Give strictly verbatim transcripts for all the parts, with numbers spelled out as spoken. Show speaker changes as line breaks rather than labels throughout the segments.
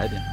Très bien.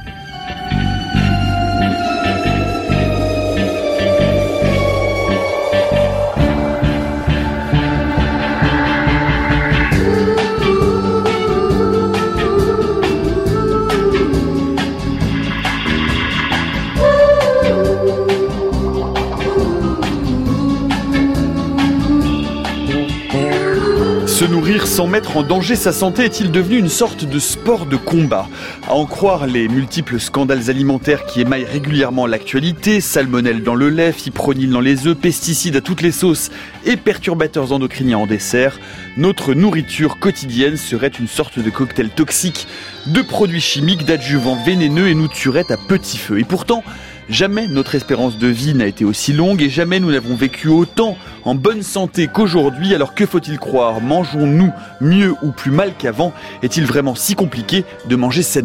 Se nourrir sans mettre en danger sa santé est-il devenu une sorte de sport de combat ? À en croire les multiples scandales alimentaires qui émaillent régulièrement l'actualité, salmonelle dans le lait, fipronil dans les œufs, pesticides à toutes les sauces et perturbateurs endocriniens en dessert, notre nourriture quotidienne serait une sorte de cocktail toxique de produits chimiques, d'adjuvants vénéneux et nous tuerait à petit feu. Et pourtant, jamais notre espérance de vie n'a été aussi longue et jamais nous n'avons vécu autant en bonne santé qu'aujourd'hui. Alors que faut-il croire ? Mangeons-nous mieux ou plus mal qu'avant ? Est-il vraiment si compliqué de manger sainement ?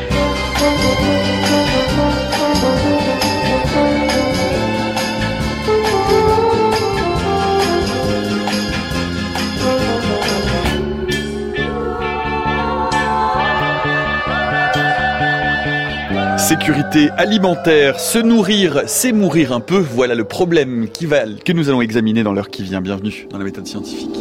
Sécurité alimentaire, se nourrir, c'est mourir un peu. Voilà le problème qui va, que nous allons examiner dans l'heure qui vient. Bienvenue dans la méthode scientifique.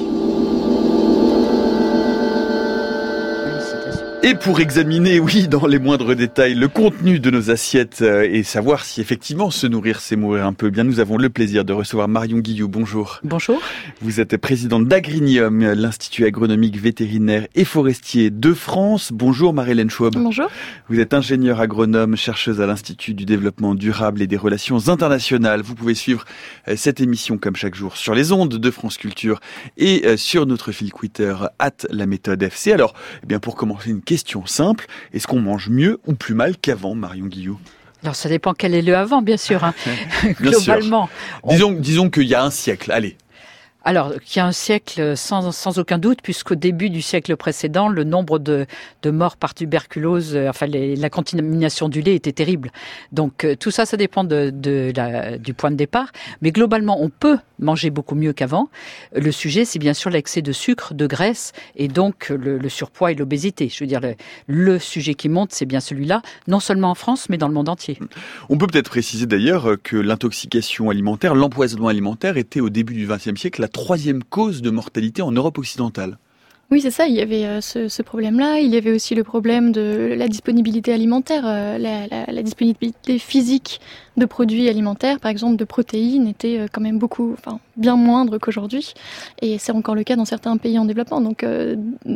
Et pour examiner, oui, dans les moindres détails, le contenu de nos assiettes euh, et savoir si effectivement se nourrir, c'est mourir un peu, bien nous avons le plaisir de recevoir Marion Guillou. Bonjour.
Bonjour. Vous
êtes présidente d'Agrinium, l'Institut agronomique vétérinaire et forestier de France. Bonjour Marie-Hélène Schwab.
Bonjour.
Vous êtes ingénieure agronome, chercheuse à l'Institut du développement durable et des relations internationales. Vous pouvez suivre euh, cette émission comme chaque jour sur les ondes de France Culture et euh, sur notre fil Twitter arobase la méthode F C. Alors, eh bien pour commencer, une question simple, est-ce qu'on mange mieux ou plus mal qu'avant, Marion Guillou ?
Alors ça dépend quel est le avant, bien sûr. Hein.
Bien
Globalement.
Sûr. On... Disons, disons qu'il y a un siècle, allez.
Alors, qu'il y a un siècle, sans, sans aucun doute, puisqu'au début du siècle précédent, le nombre de, de morts par tuberculose, euh, enfin les, la contamination du lait était terrible. Donc euh, tout ça, ça dépend de, de la, du point de départ. Mais globalement, on peut manger beaucoup mieux qu'avant. Le sujet, c'est bien sûr l'excès de sucre, de graisse, et donc le, le surpoids et l'obésité. Je veux dire, le, le sujet qui monte, c'est bien celui-là, non seulement en France, mais dans le monde entier.
On peut peut-être préciser d'ailleurs que l'intoxication alimentaire, l'empoisonnement alimentaire était au début du vingtième siècle la troisième cause de mortalité en Europe occidentale.
Oui, c'est ça, il y avait euh, ce, ce problème-là. Il y avait aussi le problème de la disponibilité alimentaire, euh, la, la, la disponibilité physique de produits alimentaires, par exemple de protéines, était euh, quand même beaucoup, enfin, bien moindre qu'aujourd'hui. Et c'est encore le cas dans certains pays en développement. Donc, euh,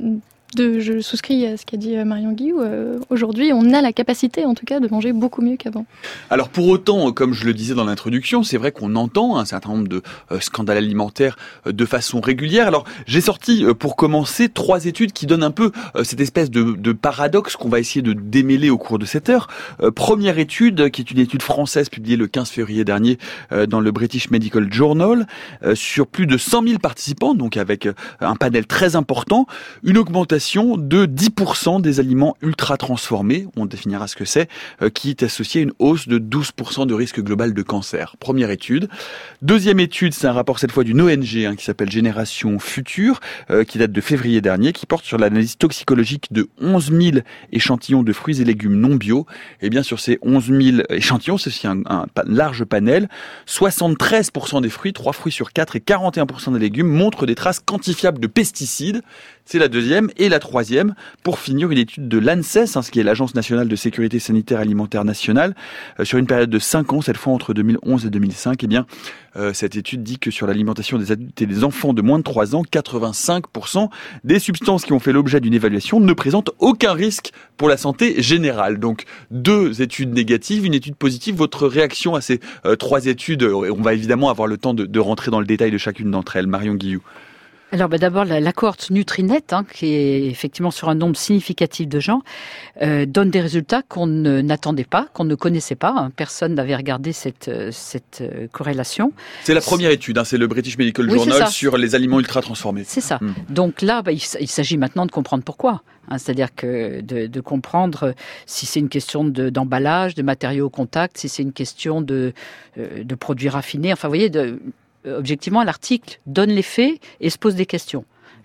de, je souscris à ce qu'a dit Marion Guillou. Euh, aujourd'hui, on a la capacité, en tout cas, de manger beaucoup mieux qu'avant.
Alors pour autant, comme je le disais dans l'introduction, c'est vrai qu'on entend un certain nombre de euh, scandales alimentaires euh, de façon régulière. Alors j'ai sorti, euh, pour commencer, trois études qui donnent un peu euh, cette espèce de, de paradoxe qu'on va essayer de démêler au cours de cette heure. Euh, première étude, qui est une étude française publiée le quinze février dernier euh, dans le British Medical Journal, euh, sur plus de cent mille participants, donc avec euh, un panel très important, une augmentation de dix pour cent des aliments ultra transformés, on définira ce que c'est, euh, qui est associé à une hausse de douze pour cent de risque global de cancer. Première étude. Deuxième étude, c'est un rapport cette fois d'une O N G hein, qui s'appelle Génération Future, euh, qui date de février dernier, qui porte sur l'analyse toxicologique de onze mille échantillons de fruits et légumes non bio. Et bien sur ces onze mille échantillons, c'est aussi un, un, un large panel, soixante-treize pour cent des fruits, trois fruits sur quatre et quarante et un pour cent des légumes montrent des traces quantifiables de pesticides. C'est la deuxième. Et la troisième, pour finir, une étude de l'ANSES, hein, ce qui est l'Agence nationale de sécurité sanitaire alimentaire nationale, euh, sur une période de cinq ans, cette fois entre deux mille onze et deux mille cinq. Eh bien, euh, cette étude dit que sur l'alimentation des adultes et des enfants de moins de trois ans, quatre-vingt-cinq pour cent des substances qui ont fait l'objet d'une évaluation ne présentent aucun risque pour la santé générale. Donc, deux études négatives, une étude positive. Votre réaction à ces euh, trois études, euh, on va évidemment avoir le temps de, de rentrer dans le détail de chacune d'entre elles. Marion Guillou.
Alors bah d'abord, la, la cohorte Nutrinet, hein, qui est effectivement sur un nombre significatif de gens, euh, donne des résultats qu'on ne, n'attendait pas, qu'on ne connaissait pas. Hein. Personne n'avait regardé cette, cette euh, corrélation.
C'est la première étude, hein, c'est le British Medical
oui,
Journal sur les aliments ultra transformés.
C'est ça.
Hum.
Donc là, bah, il, il s'agit maintenant de comprendre pourquoi. Hein, c'est-à-dire que de, de comprendre si c'est une question de, d'emballage, de matériaux au contact, si c'est une question de, euh, de produits raffinés. Enfin, vous voyez, de... Objectivement, l'article donne les faits et se pose des questions.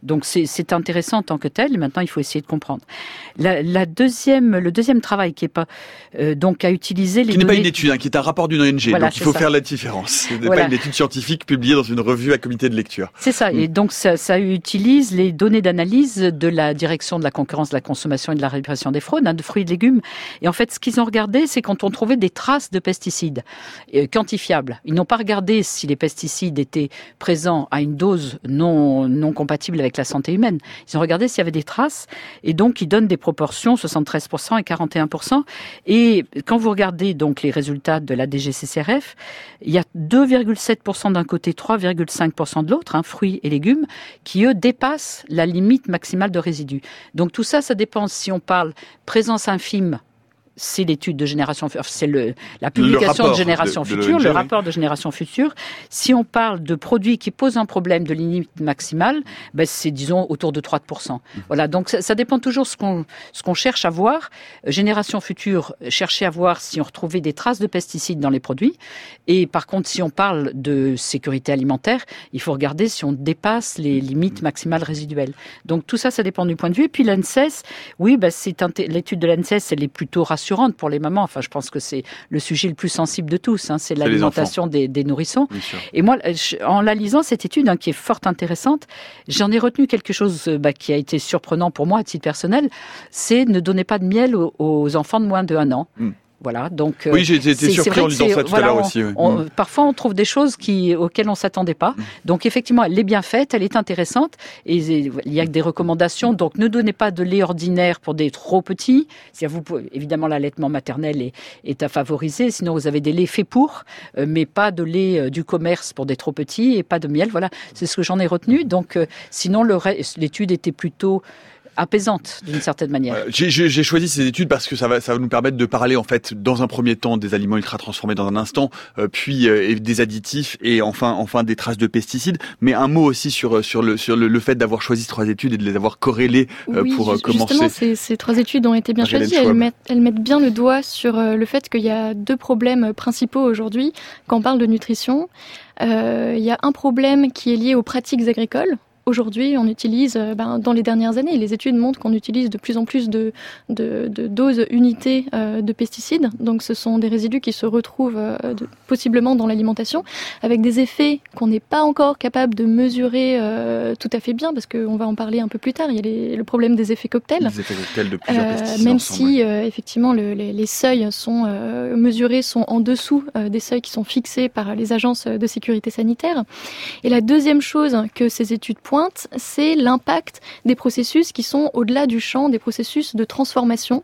Donc c'est, c'est intéressant en tant que tel. Maintenant, il faut essayer de comprendre. La, la deuxième, le deuxième travail qui est pas euh, donc à utiliser les
qui n'est
données...
pas une étude, hein, qui est un rapport d'une O N G.
Voilà,
donc il faut
ça.
faire la différence. Ce n'est
Voilà.
pas une étude scientifique publiée dans une revue à comité de lecture.
C'est ça.
Mm.
Et donc ça, ça utilise les données d'analyse de la direction de la concurrence, de la consommation et de la répression des fraudes, hein, de fruits et de légumes. Et en fait, ce qu'ils ont regardé, c'est quand on trouvait des traces de pesticides euh, quantifiables. Ils n'ont pas regardé si les pesticides étaient présents à une dose non, non compatible avec la santé humaine. Ils ont regardé s'il y avait des traces. Et donc, ils donnent des proportions, soixante-treize pour cent et quarante et un pour cent. Et quand vous regardez donc les résultats de la D G C C R F, il y a deux virgule sept pour cent d'un côté, trois virgule cinq pour cent de l'autre, hein, fruits et légumes, qui, eux, dépassent la limite maximale de résidus. Donc tout ça, ça dépend si on parle présence infime, c'est l'étude de génération, c'est le, la publication de génération de, de future, le rapport de génération future. Si on parle de produits qui posent un problème de limite maximale, ben c'est disons autour de trois pour cent. Mmh. Voilà, donc ça, ça dépend toujours ce qu'on, ce qu'on cherche à voir. Génération future, chercher à voir si on retrouvait des traces de pesticides dans les produits. Et par contre, si on parle de sécurité alimentaire, il faut regarder si on dépasse les limites maximales résiduelles. Donc tout ça, ça dépend du point de vue. Et puis l'A N S E S, oui, ben c'est un, l'étude de l'A N S E S, elle est plutôt rassurante pour les mamans. Enfin, je pense que c'est le sujet le plus sensible de tous. Hein, c'est, c'est l'alimentation des, des nourrissons. Et moi, je, en la lisant, cette étude hein, qui est fort intéressante, j'en ai retenu quelque chose bah, qui a été surprenant pour moi à titre personnel, c'est ne donnez pas de miel aux, aux enfants de moins de un an. Mm. Voilà, donc
oui, j'ai été surpris en lisant ça tout
voilà,
à l'heure
on,
aussi. Oui.
On, parfois, on trouve des choses qui, auxquelles on s'attendait pas. Mmh. Donc, effectivement, elle est bien faite, elle est intéressante. Et il y a des recommandations. Donc, ne donnez pas de lait ordinaire pour des trop petits. Vous pouvez, évidemment, l'allaitement maternel est, est à favoriser. Sinon, vous avez des laits faits pour, euh, mais pas de lait euh, du commerce pour des trop petits et pas de miel. Voilà, c'est ce que j'en ai retenu. Donc, euh, sinon, le reste, l'étude était plutôt apaisante d'une certaine manière.
Euh, j'ai, j'ai choisi ces études parce que ça va, ça va nous permettre de parler en fait dans un premier temps des aliments ultra transformés dans un instant, euh, puis euh, des additifs et enfin, enfin des traces de pesticides. Mais un mot aussi sur sur le sur le, le fait d'avoir choisi ces trois études et de les avoir corrélées euh,
oui,
pour
ju-
commencer.
Justement, ces, ces trois études ont été bien choisies. Elles mettent, elles mettent bien le doigt sur euh, le fait qu'il y a deux problèmes principaux aujourd'hui quand on parle de nutrition. Euh, il y a un problème qui est lié aux pratiques agricoles. Aujourd'hui, on utilise, ben, dans les dernières années, les études montrent qu'on utilise de plus en plus de, de, de doses unités euh, de pesticides. Donc, ce sont des résidus qui se retrouvent euh, de, possiblement dans l'alimentation, avec des effets qu'on n'est pas encore capable de mesurer euh, tout à fait bien, parce qu'on va en parler un peu plus tard. Il y a les, le problème des effets cocktails.
Les effets cocktails de plusieurs
euh,
pesticides.
Même
ensemble,
si, euh, effectivement, le, les, les seuils sont euh, mesurés, sont en dessous euh, des seuils qui sont fixés par les agences de sécurité sanitaire. Et la deuxième chose que ces études pointe, c'est l'impact des processus qui sont au-delà du champ des processus de transformation,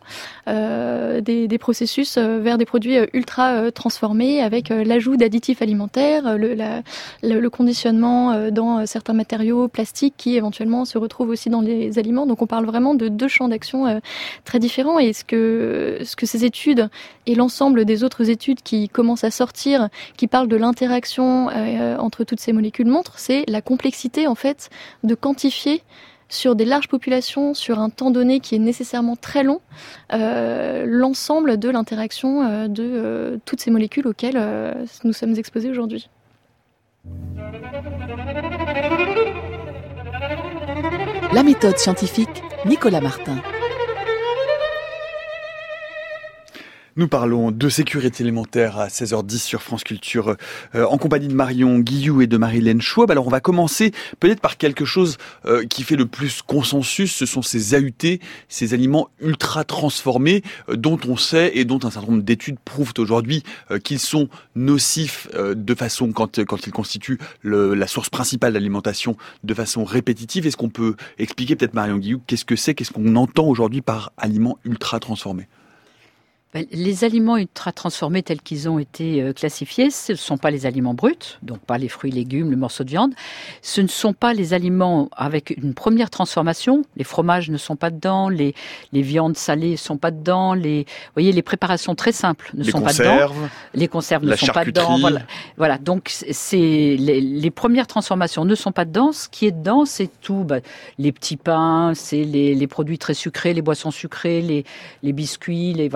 euh, des, des processus vers des produits ultra transformés avec l'ajout d'additifs alimentaires, le, la, le, le conditionnement dans certains matériaux plastiques qui éventuellement se retrouvent aussi dans les aliments. Donc on parle vraiment de deux champs d'action très différents. Et ce que, ce que ces études et l'ensemble des autres études qui commencent à sortir, qui parlent de l'interaction euh, entre toutes ces molécules montrent, c'est la complexité en fait de quantifier sur des larges populations, sur un temps donné qui est nécessairement très long, euh, l'ensemble de l'interaction euh, de euh, toutes ces molécules auxquelles euh, nous sommes exposés aujourd'hui.
La méthode scientifique, Nicolas Martin.
Nous parlons de sécurité alimentaire à seize heures dix sur France Culture euh, en compagnie de Marion Guilloux et de Marie-Hélène Schwab. Alors on va commencer peut-être par quelque chose euh, qui fait le plus consensus, ce sont ces A U T, ces aliments ultra transformés euh, dont on sait et dont un certain nombre d'études prouvent aujourd'hui euh, qu'ils sont nocifs euh, de façon quand, quand ils constituent le, la source principale d'alimentation de façon répétitive. Est-ce qu'on peut expliquer peut-être Marion Guilloux qu'est-ce que c'est, qu'est-ce qu'on entend aujourd'hui par aliments ultra transformés ?
Les aliments ultra transformés tels qu'ils ont été classifiés, ce ne sont pas les aliments bruts, donc pas les fruits, légumes, le morceau de viande. Ce ne sont pas les aliments avec une première transformation. Les fromages ne sont pas dedans, les, les viandes salées ne sont pas dedans, les, vous voyez, les préparations très simples ne
les
sont
conserves,
pas dedans. Les conserves ne
la
sont pas dedans. Voilà. voilà. Donc, c'est, les, les premières transformations ne sont pas dedans. Ce qui est dedans, c'est tout. Bah, les petits pains, c'est les, les produits très sucrés, les boissons sucrées, les, les biscuits, les, voilà.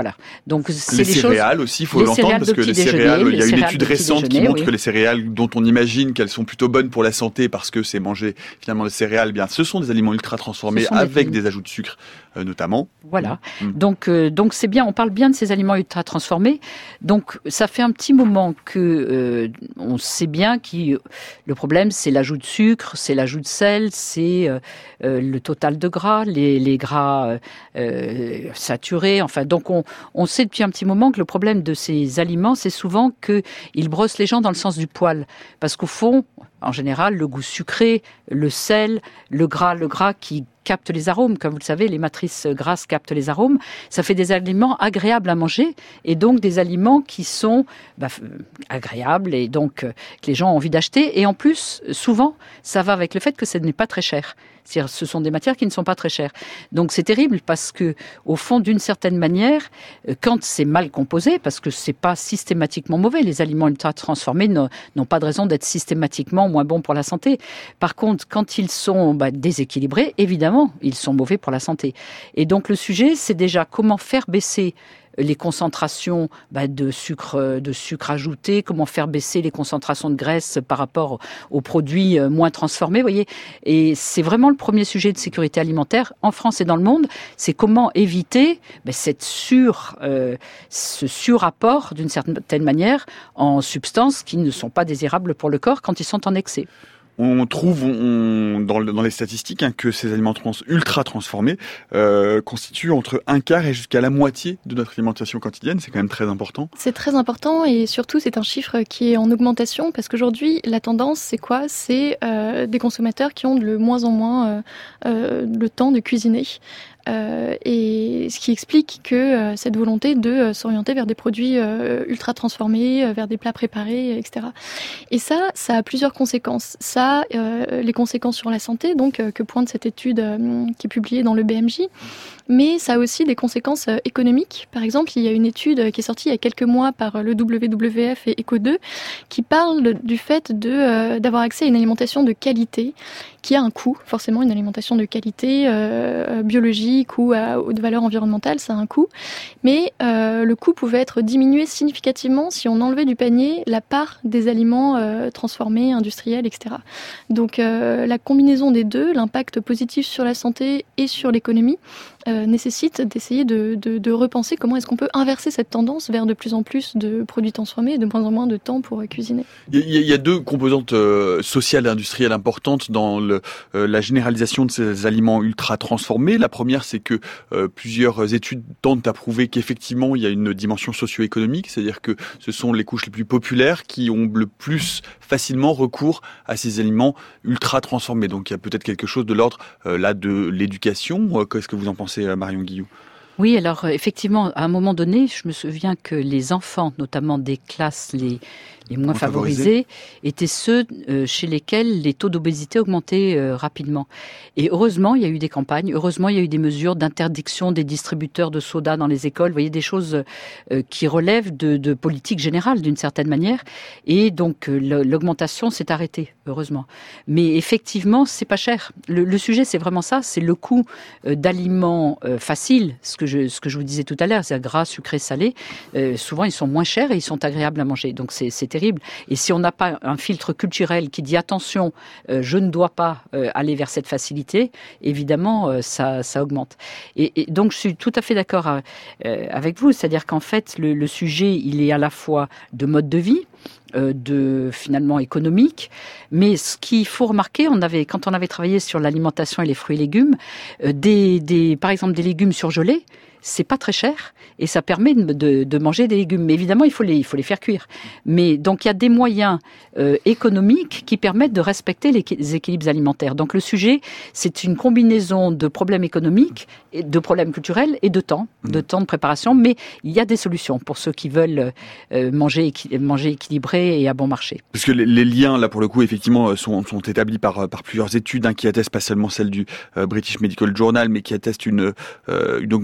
Donc c'est les, les céréales choses, aussi, il faut l'entendre, parce que les céréales, il y a une étude récente qui montre oui. que les céréales dont on imagine qu'elles sont plutôt bonnes pour la santé parce que c'est manger finalement des céréales, eh bien ce sont des aliments ultra transformés avec des, des ajouts de sucre euh, notamment.
Voilà. Mmh. Donc euh, donc c'est bien, on parle bien de ces aliments ultra transformés. Donc ça fait un petit moment que euh, on sait bien que le problème c'est l'ajout de sucre, c'est l'ajout de sel, c'est euh, euh, le total de gras, les, les gras euh, saturés. Enfin donc on on sait depuis un petit moment que le problème de ces aliments, c'est souvent qu'ils brossent les gens dans le sens du poil. Parce qu'au fond, en général, le goût sucré, le sel, le gras, le gras qui capte les arômes, comme vous le savez, les matrices grasses captent les arômes, ça fait des aliments agréables à manger et donc des aliments qui sont bah, agréables et donc euh, que les gens ont envie d'acheter. Et en plus, souvent, ça va avec le fait que ce n'est pas très cher. C'est-à-dire, ce sont des matières qui ne sont pas très chères. Donc c'est terrible parce que, au fond, d'une certaine manière, quand c'est mal composé, parce que c'est pas systématiquement mauvais, les aliments ultra transformés n'ont, n'ont pas de raison d'être systématiquement moins bons pour la santé. Par contre, quand ils sont bah, déséquilibrés, évidemment, ils sont mauvais pour la santé. Et donc le sujet, c'est déjà comment faire baisser les concentrations bah, de sucre, de sucre ajouté, comment faire baisser les concentrations de graisse par rapport aux produits moins transformés, vous voyez. Et c'est vraiment le premier sujet de sécurité alimentaire en France et dans le monde, c'est comment éviter bah, cette sur, euh, ce surapport d'une certaine manière en substances qui ne sont pas désirables pour le corps quand ils sont en excès.
On trouve on, dans, dans les statistiques hein, que ces aliments trans, ultra transformés euh, constituent entre un quart et jusqu'à la moitié de notre alimentation quotidienne. C'est quand même très important.
C'est très important et surtout c'est un chiffre qui est en augmentation parce qu'aujourd'hui la tendance c'est quoi ? C'est euh, des consommateurs qui ont de moins en moins euh, euh, le temps de cuisiner. Euh, et ce qui explique que euh, cette volonté de euh, s'orienter vers des produits euh, ultra transformés, euh, vers des plats préparés, et cetera. Et ça, ça a plusieurs conséquences. Ça, euh, les conséquences sur la santé, donc euh, que pointe cette étude euh, qui est publiée dans le B M J, mais ça a aussi des conséquences euh, économiques. Par exemple, il y a une étude qui est sortie il y a quelques mois par le W W F et Eco deux qui parle de, du fait de euh, d'avoir accès à une alimentation de qualité qui a un coût, forcément une alimentation de qualité euh, biologique ou à haute valeur environnementale, ça a un coût. Mais euh, le coût pouvait être diminué significativement si on enlevait du panier la part des aliments euh, transformés, industriels, et cetera. Donc euh, la combinaison des deux, l'impact positif sur la santé et sur l'économie, euh, nécessite d'essayer de, de, de repenser comment est-ce qu'on peut inverser cette tendance vers de plus en plus de produits transformés et de moins en moins de temps pour cuisiner.
Il y a, il y a deux composantes euh, sociales et industrielles importantes dans le, euh, la généralisation de ces aliments ultra transformés. La première, c'est que euh, plusieurs études tentent à prouver qu'effectivement il y a une dimension socio-économique, c'est-à-dire que ce sont les couches les plus populaires qui ont le plus facilement recours à ces aliments ultra transformés. Donc il y a peut-être quelque chose de l'ordre euh, là de l'éducation. Qu'est-ce que vous en pensez, Marion Guillou ?
Oui, alors effectivement, à un moment donné, je me souviens que les enfants, notamment des classes les, les moins favorisés, favorisés, étaient ceux euh, chez lesquels les taux d'obésité augmentaient euh, rapidement. Et heureusement, il y a eu des campagnes, heureusement, il y a eu des mesures d'interdiction des distributeurs de soda dans les écoles. Vous voyez, des choses euh, qui relèvent de, de politique générale, d'une certaine manière. Et donc, euh, l'augmentation s'est arrêtée, heureusement. Mais effectivement, c'est pas cher. Le, le sujet, c'est vraiment ça, c'est le coût euh, d'aliments euh, faciles, ce que je, ce que je vous disais tout à l'heure, c'est gras, sucré, salé. Euh, souvent, ils sont moins chers et ils sont agréables à manger. Donc, c'est, c'est terrible. Et si on n'a pas un filtre culturel qui dit attention, euh, je ne dois pas euh, aller vers cette facilité, évidemment, euh, ça, ça augmente. Et, et donc, je suis tout à fait d'accord euh, avec vous. C'est-à-dire qu'en fait, le, le sujet, il est à la fois de mode de vie, euh, de finalement économique, mais ce qu'il faut remarquer, on avait, quand on avait travaillé sur l'alimentation et les fruits et légumes, euh, des, des, par exemple des légumes surgelés, c'est pas très cher et ça permet de, de, de manger des légumes. Mais évidemment, il faut les, il faut les faire cuire. Mais donc, il y a des moyens euh, économiques qui permettent de respecter les, les équilibres alimentaires. Donc, le sujet, c'est une combinaison de problèmes économiques, et de problèmes culturels et de temps, de temps de préparation. Mais il y a des solutions pour ceux qui veulent euh, manger, équi- manger équilibré et à bon marché.
Parce que les, les liens, là, pour le coup, effectivement, sont, sont établis par, par plusieurs études hein, qui attestent pas seulement celle du euh, British Medical Journal, mais qui attestent une, euh, une augmentation des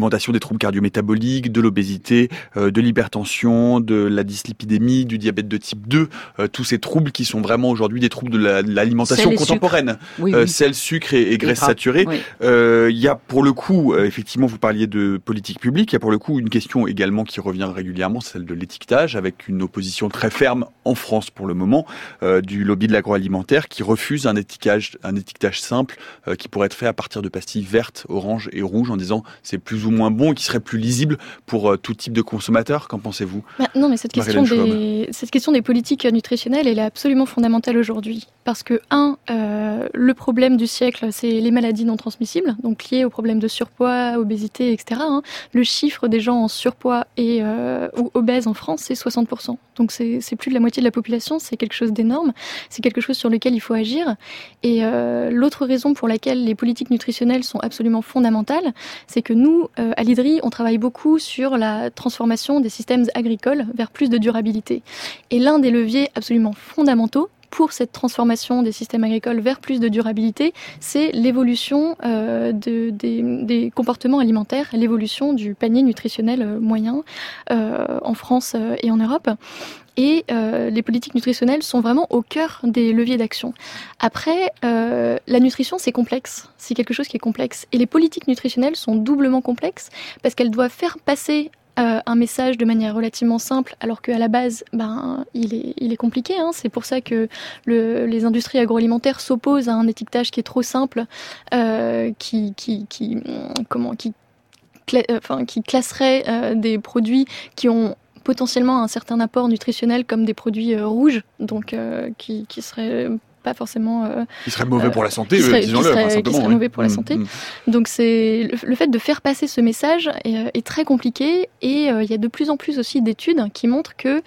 troubles cardio-métaboliques, de l'obésité, euh, de l'hypertension, de la dyslipidémie, du diabète de type deux, euh, tous ces troubles qui sont vraiment aujourd'hui des troubles de, la, de l'alimentation
sel
contemporaine.
Oui,
euh,
oui.
Sel, sucre et, et graisse
gras.
saturée.
Oui.
Euh, il y a pour le coup, euh, effectivement, vous parliez de politique publique, il y a pour le coup une question également qui revient régulièrement, c'est celle de l'étiquetage, avec une opposition très ferme en France pour le moment, euh, du lobby de l'agroalimentaire qui refuse un étiquetage, un étiquetage simple euh, qui pourrait être fait à partir de pastilles vertes, oranges et rouges en disant c'est plus ou moins bon et qui serait plus lisible pour euh, tout type de consommateur. Qu'en pensez-vous ?
Bah, non, mais cette question, des, cette question des politiques nutritionnelles, elle est absolument fondamentale aujourd'hui. Parce que, un, euh, le problème du siècle, c'est les maladies non transmissibles, donc liées au problème de surpoids, obésité, et cetera. Hein. Le chiffre des gens en surpoids et euh, ou obèses en France, c'est soixante pour cent. Donc c'est, c'est plus de la moitié de la population, c'est quelque chose d'énorme, c'est quelque chose sur lequel il faut agir. Et euh, l'autre raison pour laquelle les politiques nutritionnelles sont absolument fondamentales, c'est que nous, euh, à l'I D R I, on travaille beaucoup sur la transformation des systèmes agricoles vers plus de durabilité. Et l'un des leviers absolument fondamentaux pour cette transformation des systèmes agricoles vers plus de durabilité, c'est l'évolution euh, de, des, des comportements alimentaires, l'évolution du panier nutritionnel moyen euh, en France et en Europe. Et euh, les politiques nutritionnelles sont vraiment au cœur des leviers d'action. Après, euh, la nutrition, c'est complexe. C'est quelque chose qui est complexe. Et les politiques nutritionnelles sont doublement complexes parce qu'elles doivent faire passer Euh, un message de manière relativement simple, alors qu'à la base, ben, il est, il est compliqué. Hein. C'est pour ça que le, les industries agroalimentaires s'opposent à un étiquetage qui est trop simple, euh, qui, qui, qui, comment, qui, cla- enfin, qui classerait euh, des produits qui ont potentiellement un certain apport nutritionnel comme des produits euh, rouges, donc euh, qui, qui seraient pas forcément... Euh,
qui serait mauvais pour la santé,
serait,
disons-le.
Qui serait,
enfin,
qui serait
oui.
mauvais pour la santé. Mmh. Donc c'est le, le fait de faire passer ce message est, est très compliqué et euh, il y a de plus en plus aussi d'études qui montrent que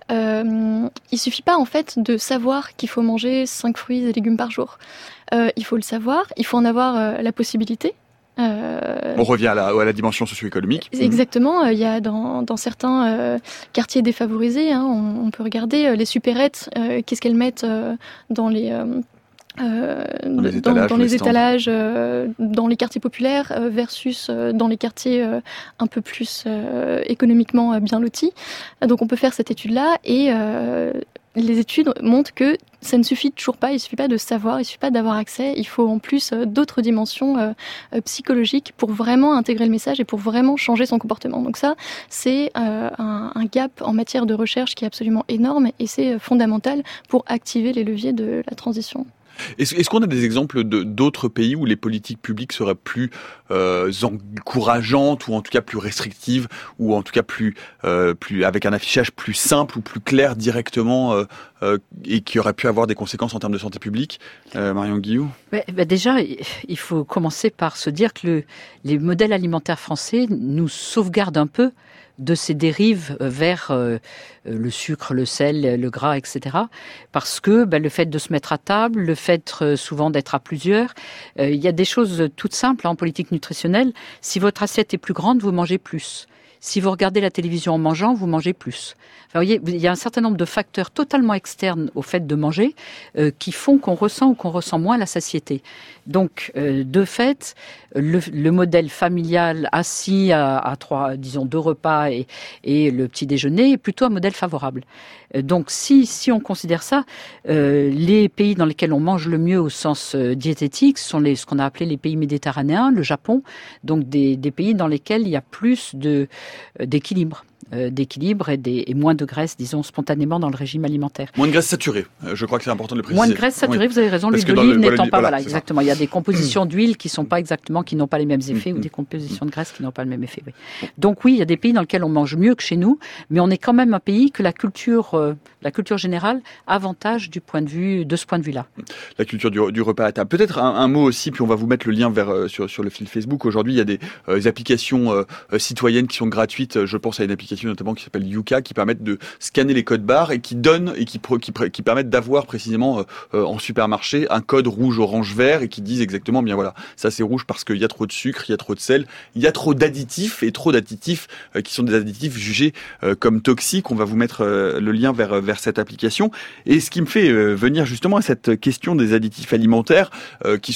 euh, il suffit pas en fait de savoir qu'il faut manger cinq fruits et légumes par jour. Euh, il faut le savoir, il faut en avoir euh, la possibilité.
Euh... On revient à la, à la dimension socio-économique.
Exactement. Il y a dans, dans certains euh, quartiers défavorisés, hein, on, on peut regarder euh, les supérettes, euh, qu'est-ce qu'elles mettent euh, dans les... Euh, Euh, dans les étalages, dans, dans, les étalages euh, dans les quartiers populaires euh, versus euh, dans les quartiers euh, un peu plus euh, économiquement bien lotis. Donc on peut faire cette étude-là et euh, les études montrent que ça ne suffit toujours pas, il ne suffit pas de savoir, il ne suffit pas d'avoir accès, il faut en plus euh, d'autres dimensions euh, euh, psychologiques pour vraiment intégrer le message et pour vraiment changer son comportement. Donc ça, c'est euh, un, un gap en matière de recherche qui est absolument énorme et c'est fondamental pour activer les leviers de la transition.
Est-ce, est-ce qu'on a des exemples de, d'autres pays où les politiques publiques seraient plus euh, encourageantes ou en tout cas plus restrictives ou en tout cas plus, euh, plus avec un affichage plus simple ou plus clair directement euh, euh, et qui aurait pu avoir des conséquences en termes de santé publique, euh, Marion Guillou?
Ouais, bah déjà, il faut commencer par se dire que le, les modèles alimentaires français nous sauvegardent un peu de ces dérives vers euh, le sucre, le sel, le gras, et cetera. Parce que ben, le fait de se mettre à table, le fait euh, souvent d'être à plusieurs, euh, il y a des choses toutes simples hein, en politique nutritionnelle. Si votre assiette est plus grande, vous mangez plus. Si vous regardez la télévision en mangeant, vous mangez plus. Enfin, vous voyez, il y a un certain nombre de facteurs totalement externes au fait de manger euh, qui font qu'on ressent ou qu'on ressent moins la satiété. Donc, euh, de fait, le, le modèle familial assis à, à trois, disons, deux repas et, et le petit déjeuner est plutôt un modèle favorable. Euh, donc, si, si on considère ça, euh, les pays dans lesquels on mange le mieux au sens euh, diététique sont les, ce qu'on a appelé les pays méditerranéens, le Japon, donc des, des pays dans lesquels il y a plus de d'équilibre, euh, d'équilibre et, des, et moins de graisse, disons, spontanément dans le régime alimentaire.
Moins de graisse saturée, euh, je crois que c'est important de le préciser.
Moins de graisse saturée, oui. Vous avez raison, l'huile d'olive n'étant pas, voilà, voilà exactement. Ça. Il y a des compositions d'huile qui sont pas exactement, qui n'ont pas les mêmes effets, mmh, ou des compositions de graisse qui n'ont pas le même effet. Oui. Donc oui, il y a des pays dans lesquels on mange mieux que chez nous, mais on est quand même un pays que la culture, euh, la culture générale avantage du point de vue, de ce point de vue-là.
La culture du, du repas à table. Peut-être un, un mot aussi, puis on va vous mettre le lien vers euh, sur sur le fil Facebook. Aujourd'hui, il y a des euh, applications euh, citoyennes qui sont gratuites. Je pense à une application notamment qui s'appelle Yuka, qui permettent de scanner les codes barres et qui donnent et qui qui, qui permettent d'avoir précisément euh, en supermarché un code rouge, orange, vert et qui disent exactement bien voilà, ça c'est rouge parce qu'il y a trop de sucre, il y a trop de sel, il y a trop d'additifs et trop d'additifs euh, qui sont des additifs jugés euh, comme toxiques. On va vous mettre euh, le lien vers vers cette application. Et ce qui me fait euh, venir justement à cette question des additifs alimentaires euh, qui sont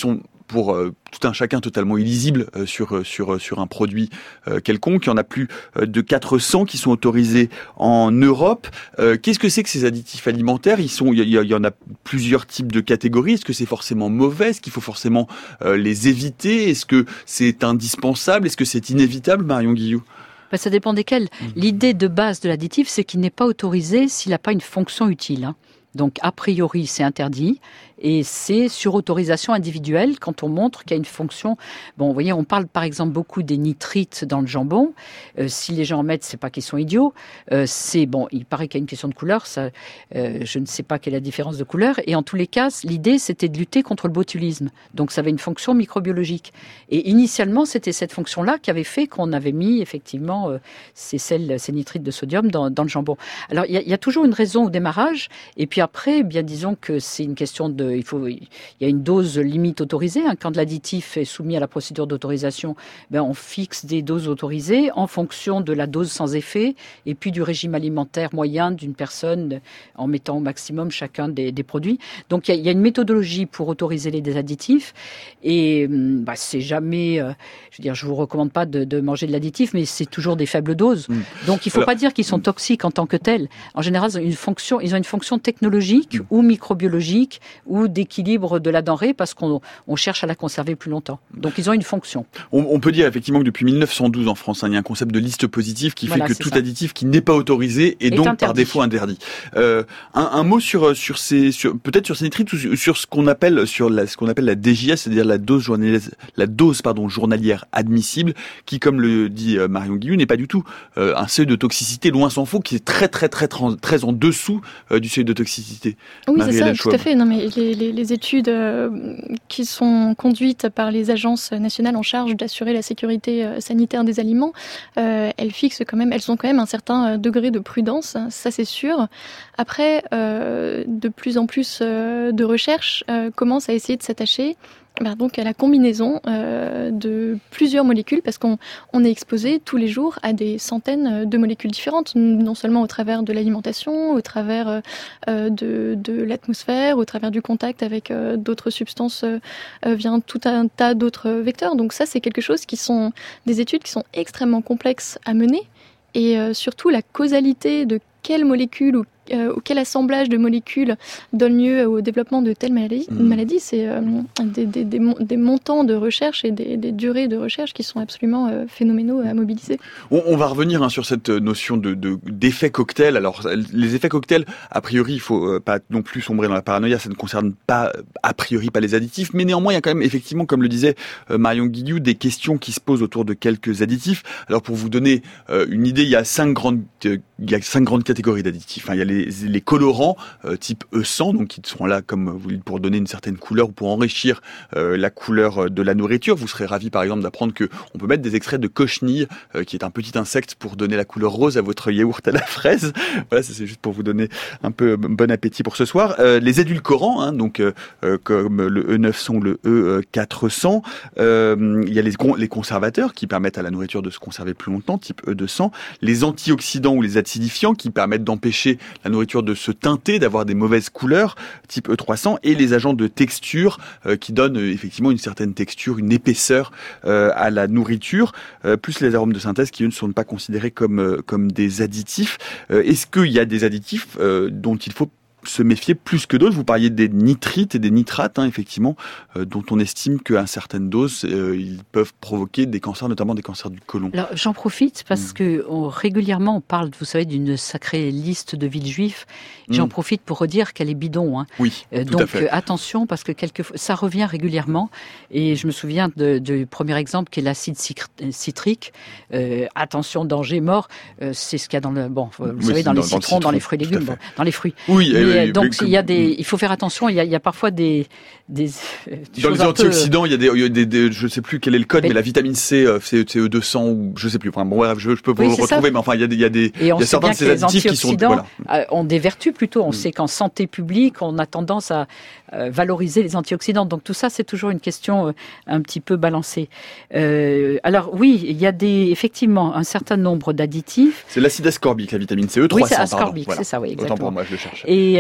pour euh, tout un chacun totalement illisible euh, sur sur sur un produit euh, quelconque. Il y en a plus euh, de quatre cents qui sont autorisés en Europe. Euh, qu'est-ce que c'est que ces additifs alimentaires? Ils sont, il y, y en a plusieurs types de catégories. Est-ce que c'est forcément mauvais? Est-ce qu'il faut forcément euh, les éviter? Est-ce que c'est indispensable? Est-ce que c'est inévitable, Marion Guilloux?
Ben, ça dépend desquels. Mmh. L'idée de base de l'additif, c'est qu'il n'est pas autorisé s'il n'a pas une fonction utile. Hein. Donc, a priori, c'est interdit. Et c'est sur autorisation individuelle quand on montre qu'il y a une fonction. Bon, vous voyez, on parle par exemple beaucoup des nitrites dans le jambon. Euh, si les gens en mettent, c'est pas qu'ils sont idiots. Euh, c'est bon, il paraît qu'il y a une question de couleur. Ça, euh, je ne sais pas quelle est la différence de couleur. Et en tous les cas, l'idée c'était de lutter contre le botulisme. Donc ça avait une fonction microbiologique. Et initialement, c'était cette fonction-là qui avait fait qu'on avait mis effectivement euh, ces sels, ces nitrites de sodium dans, dans le jambon. Alors il y, a, il y a toujours une raison au démarrage. Et puis après, bien disons que c'est une question de Il, faut, il y a une dose limite autorisée. Hein. Quand l'additif est soumis à la procédure d'autorisation, ben on fixe des doses autorisées en fonction de la dose sans effet et puis du régime alimentaire moyen d'une personne en mettant au maximum chacun des, des produits. Donc il y, a, il y a une méthodologie pour autoriser les additifs et ben, c'est jamais... Euh, je veux dire, je vous recommande pas de, de manger de l'additif, mais c'est toujours des faibles doses. Mmh. Donc il faut Alors, pas dire qu'ils sont toxiques en tant que tels. En général, ils ont une fonction, ils ont une fonction technologique mmh. ou microbiologique ou d'équilibre de la denrée parce qu'on on cherche à la conserver plus longtemps. Donc ils ont une fonction.
On, on peut dire effectivement que depuis mille neuf cent douze en France, hein, il y a un concept de liste positive qui voilà, fait que tout ça. Additif qui n'est pas autorisé est, est donc interdit. Par défaut interdit. Euh, un, un mot sur sur ces sur peut-être sur ces nitrites ou sur, sur ce qu'on appelle sur la, ce qu'on appelle la D J S, c'est-à-dire la dose journalière la dose pardon journalière admissible, qui comme le dit euh, Marion Guilloux n'est pas du tout euh, un seuil de toxicité, loin s'en faut, qui est très très très très, très en dessous euh, du seuil de toxicité.
Oui, Marie c'est ça, tout à fait. Non mais les, les, les études euh, qui sont conduites par les agences nationales en charge d'assurer la sécurité euh, sanitaire des aliments, euh, elles fixent quand même, elles ont quand même un certain degré de prudence, ça c'est sûr. Après, euh, de plus en plus euh, de recherches euh, commencent à essayer de s'attacher Ben donc à la combinaison euh, de plusieurs molécules, parce qu'on on est exposé tous les jours à des centaines de molécules différentes, non seulement au travers de l'alimentation, au travers euh, de, de l'atmosphère, au travers du contact avec euh, d'autres substances euh, via tout un tas d'autres vecteurs. Donc ça, c'est quelque chose qui sont des études qui sont extrêmement complexes à mener, et euh, surtout la causalité de quelles molécules ou Euh, quel assemblage de molécules donne lieu au développement de telles maladies, mmh. maladies c'est euh, des, des, des, des montants de recherche et des, des durées de recherche qui sont absolument euh, phénoménaux à mobiliser.
On, on va revenir hein, sur cette notion de, de, d'effet cocktail. Alors, les effets cocktails, a priori, il faut euh, pas non plus sombrer dans la paranoïa, ça ne concerne pas, a priori, pas les additifs, mais néanmoins, il y a quand même, effectivement, comme le disait euh, Marion Guilloux, des questions qui se posent autour de quelques additifs. Alors, pour vous donner euh, une idée, il y a cinq grandes, euh, il y a cinq grandes catégories d'additifs. Hein. Il y a les, les colorants euh, type E cent, donc qui seront là comme vous dites pour donner une certaine couleur ou pour enrichir euh, la couleur de la nourriture. Vous serez ravis par exemple d'apprendre que on peut mettre des extraits de cochenille, euh, qui est un petit insecte, pour donner la couleur rose à votre yaourt à la fraise. Voilà, c'est juste pour vous donner un peu bon appétit pour ce soir. Euh, les édulcorants, hein, donc euh, comme le E neuf cents ou le E quatre cents. Euh, il y a les, les conservateurs qui permettent à la nourriture de se conserver plus longtemps, type E deux cents. Les antioxydants ou les acidifiants qui permettent d'empêcher la nourriture de se teinter, d'avoir des mauvaises couleurs, type E trois cents, et les agents de texture euh, qui donnent euh, effectivement une certaine texture, une épaisseur euh, à la nourriture, euh, plus les arômes de synthèse qui eux ne sont pas considérés comme euh, comme des additifs. Euh, est-ce qu'il y a des additifs euh, dont il faut se méfier plus que d'autres? Vous parliez des nitrites et des nitrates, hein, effectivement, euh, dont on estime qu'à certaines doses, euh, ils peuvent provoquer des cancers, notamment des cancers du côlon.
Alors, j'en profite parce mmh. que on, régulièrement, on parle, vous savez, d'une sacrée liste de villes juives. J'en mmh. profite pour redire qu'elle est bidon. Hein.
Oui, euh, tout
donc,
à fait.
Euh, attention, parce que quelquefois, ça revient régulièrement. Et je me souviens de, du premier exemple, qui est l'acide citrique. Euh, attention, danger, mort. Euh, c'est ce qu'il y a dans le, bon, vous oui, savez, dans, dans les citrons, dans, dans les fruits et légumes, bon, dans les fruits.
Oui.
Mais,
oui,
donc il y a des, il faut faire attention. Il y a, il y a parfois des, des, des
dans les antioxydants, peu... il y a des, il y a des, des, je sais plus quel est le code, mais, mais la vitamine C, c'est E deux cents ou je sais plus. Enfin bon, bref, je, je peux vous oui, le retrouver, ça. Mais enfin il y a des, il y a des, il y a certains de ces additifs qui sont, voilà.
ont des vertus plutôt. On mm. sait qu'en santé publique, on a tendance à euh, valoriser les antioxydants. Donc tout ça, c'est toujours une question euh, un petit peu balancée. Euh, alors oui, il y a des, effectivement, un certain nombre d'additifs.
C'est l'acide ascorbique, la vitamine C, E trois cents.
Oui, c'est ascorbique, voilà. C'est ça, oui, exactement.
Autant pour moi, je le cherche.
Et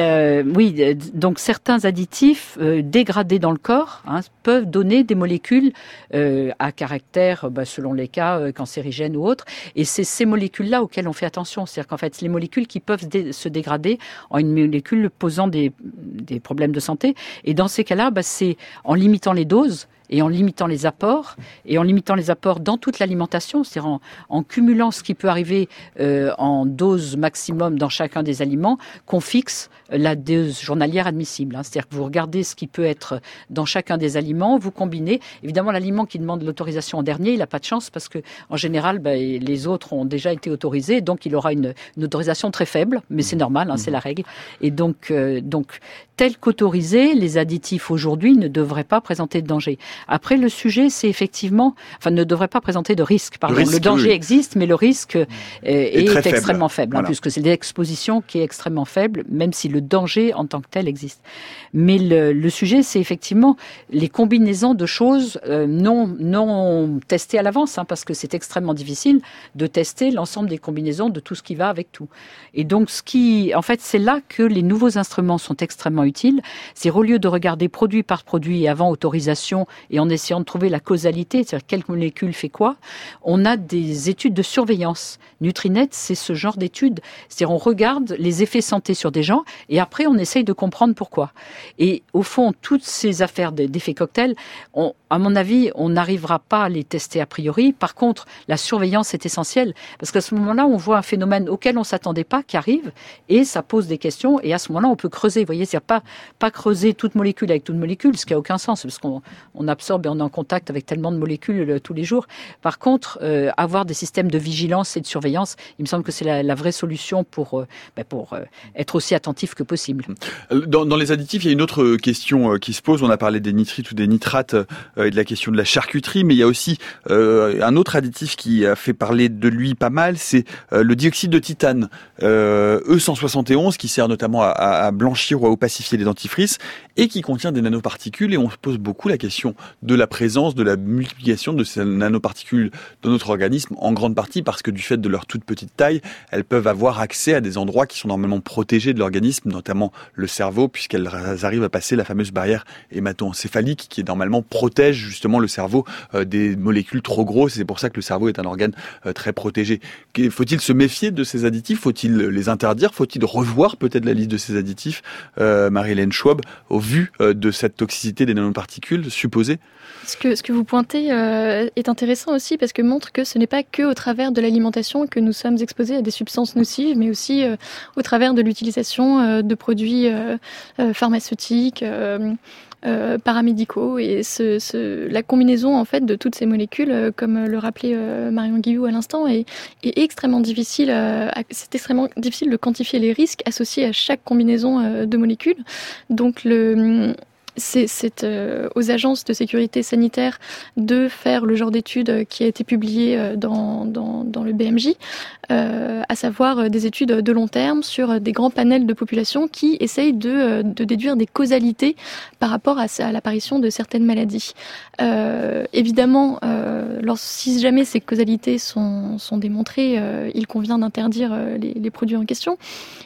euh, oui, donc certains additifs euh, dégradés dans le corps hein, peuvent donner des molécules euh, à caractère, bah, selon les cas, euh, cancérigènes ou autres. Et c'est ces molécules-là auxquelles on fait attention. C'est-à-dire qu'en fait, les molécules qui peuvent dé- se dégrader en une molécule posant des, des problèmes de santé. Et dans ces cas-là, bah, c'est en limitant les doses et en limitant les apports, et en limitant les apports dans toute l'alimentation, c'est-à-dire en, en cumulant ce qui peut arriver euh, en dose maximum dans chacun des aliments, qu'on fixe la dose journalière admissible. Hein. C'est-à-dire que vous regardez ce qui peut être dans chacun des aliments, vous combinez. Évidemment, l'aliment qui demande l'autorisation en dernier, il n'a pas de chance parce que en général, ben, les autres ont déjà été autorisés, donc il aura une, une autorisation très faible, mais c'est normal, hein, c'est la règle. Et donc, euh, donc tel qu'autorisé, les additifs aujourd'hui ne devraient pas présenter de danger. Après, le sujet, c'est effectivement, enfin, ne devrait pas présenter de risque. Pardon. Le, risque, le danger oui. existe, mais le risque euh, est, est faible. extrêmement faible, voilà. hein, puisque c'est l'exposition qui est extrêmement faible, même si le danger en tant que tel existe. Mais le, le sujet, c'est effectivement les combinaisons de choses euh, non, non testées à l'avance, hein, parce que c'est extrêmement difficile de tester l'ensemble des combinaisons de tout ce qui va avec tout. Et donc, ce qui, en fait, c'est là que les nouveaux instruments sont extrêmement utiles. C'est au lieu de regarder produit par produit et avant autorisation et en essayant de trouver la causalité, c'est-à-dire quelle molécule fait quoi, on a des études de surveillance. Nutrinet, c'est ce genre d'études. C'est-à-dire on regarde les effets santé sur des gens et après on essaye de comprendre pourquoi. Et au fond, toutes ces affaires d'effets cocktails, on, à mon avis, on n'arrivera pas à les tester a priori. Par contre, la surveillance est essentielle parce qu'à ce moment-là, on voit un phénomène auquel on ne s'attendait pas qui arrive et ça pose des questions et à ce moment-là, on peut creuser. Vous voyez, c'est-à-dire pas, pas creuser toute molécule avec toute molécule, ce qui n'a aucun sens parce qu'on on absorbe et on est en contact avec tellement de molécules euh, tous les jours. Par contre, euh, avoir des systèmes de vigilance et de surveillance, il me semble que c'est la, la vraie solution pour, euh, ben pour euh, être aussi attentif que possible.
Dans, dans les additifs, il y a une autre question euh, qui se pose. On a parlé des nitrites ou des nitrates euh, et de la question de la charcuterie, mais il y a aussi euh, un autre additif qui a fait parler de lui pas mal, c'est euh, le dioxyde de titane, euh, E cent soixante et onze, qui sert notamment à, à blanchir ou à opacifier les dentifrices et qui contient des nanoparticules. Et on se pose beaucoup la question de la présence, de la multiplication de ces nanoparticules dans notre organisme, en grande partie parce que du fait de leur toute petite taille, elles peuvent avoir accès à des endroits qui sont normalement protégés de l'organisme, notamment le cerveau, puisqu'elles arrivent à passer la fameuse barrière hémato-encéphalique qui normalement protège justement le cerveau euh, des molécules trop grosses. Et c'est pour ça que le cerveau est un organe euh, très protégé. Faut-il se méfier de ces additifs? Faut-il les interdire? Faut-il revoir peut-être la liste de ces additifs, euh, Marie-Hélène Schwab, au vu euh, de cette toxicité des nanoparticules supposée?
Ce que, ce que vous pointez euh, est intéressant aussi parce que montre que ce n'est pas que au travers de l'alimentation que nous sommes exposés à des substances nocives, mais aussi euh, au travers de l'utilisation euh, de produits euh, euh, pharmaceutiques, euh, euh, paramédicaux. Et ce, ce, la combinaison en fait de toutes ces molécules, euh, comme le rappelait euh, Marion Guillou à l'instant, est, est extrêmement difficile. Euh, à, c'est extrêmement difficile de quantifier les risques associés à chaque combinaison euh, de molécules. Donc le C'est, c'est euh, aux agences de sécurité sanitaire de faire le genre d'études qui a été publié dans, dans, dans le B M J, euh, à savoir des études de long terme sur des grands panels de population qui essayent de, de déduire des causalités par rapport à, à l'apparition de certaines maladies. Euh, évidemment, euh, lors, si jamais ces causalités sont, sont démontrées, euh, il convient d'interdire les, les produits en question.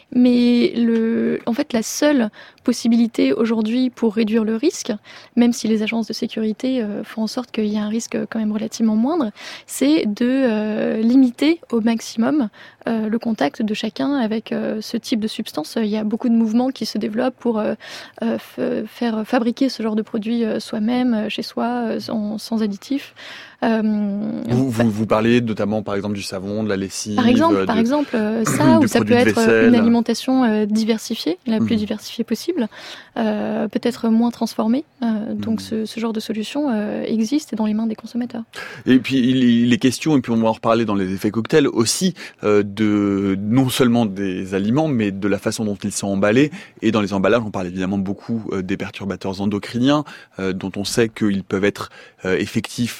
Mais le, en fait, la seule possibilité aujourd'hui pour réduire le risque, même si les agences de sécurité euh, font en sorte qu'il y ait un risque quand même relativement moindre, c'est de euh, limiter au maximum euh, le contact de chacun avec euh, ce type de substance. Il y a beaucoup de mouvements qui se développent pour euh, euh, f- faire fabriquer ce genre de produit euh, soi-même, chez soi, euh, sans, sans additifs. Euh,
vous, vous, vous parlez notamment, par exemple, du savon, de la lessive.
Par exemple,
de,
par exemple euh, ça, ou ça peut être une alimentation euh, diversifiée, la plus mmh. diversifiée possible, euh, peut-être moins transformée. Euh, donc, mmh. ce, ce genre de solution euh, existe et dans les mains des consommateurs.
Et puis, il est question, et puis on va en reparler dans les effets cocktails, aussi euh, de non seulement des aliments, mais de la façon dont ils sont emballés. Et dans les emballages, on parle évidemment beaucoup euh, des perturbateurs endocriniens, euh, dont on sait qu'ils peuvent être euh, effectifs à des doses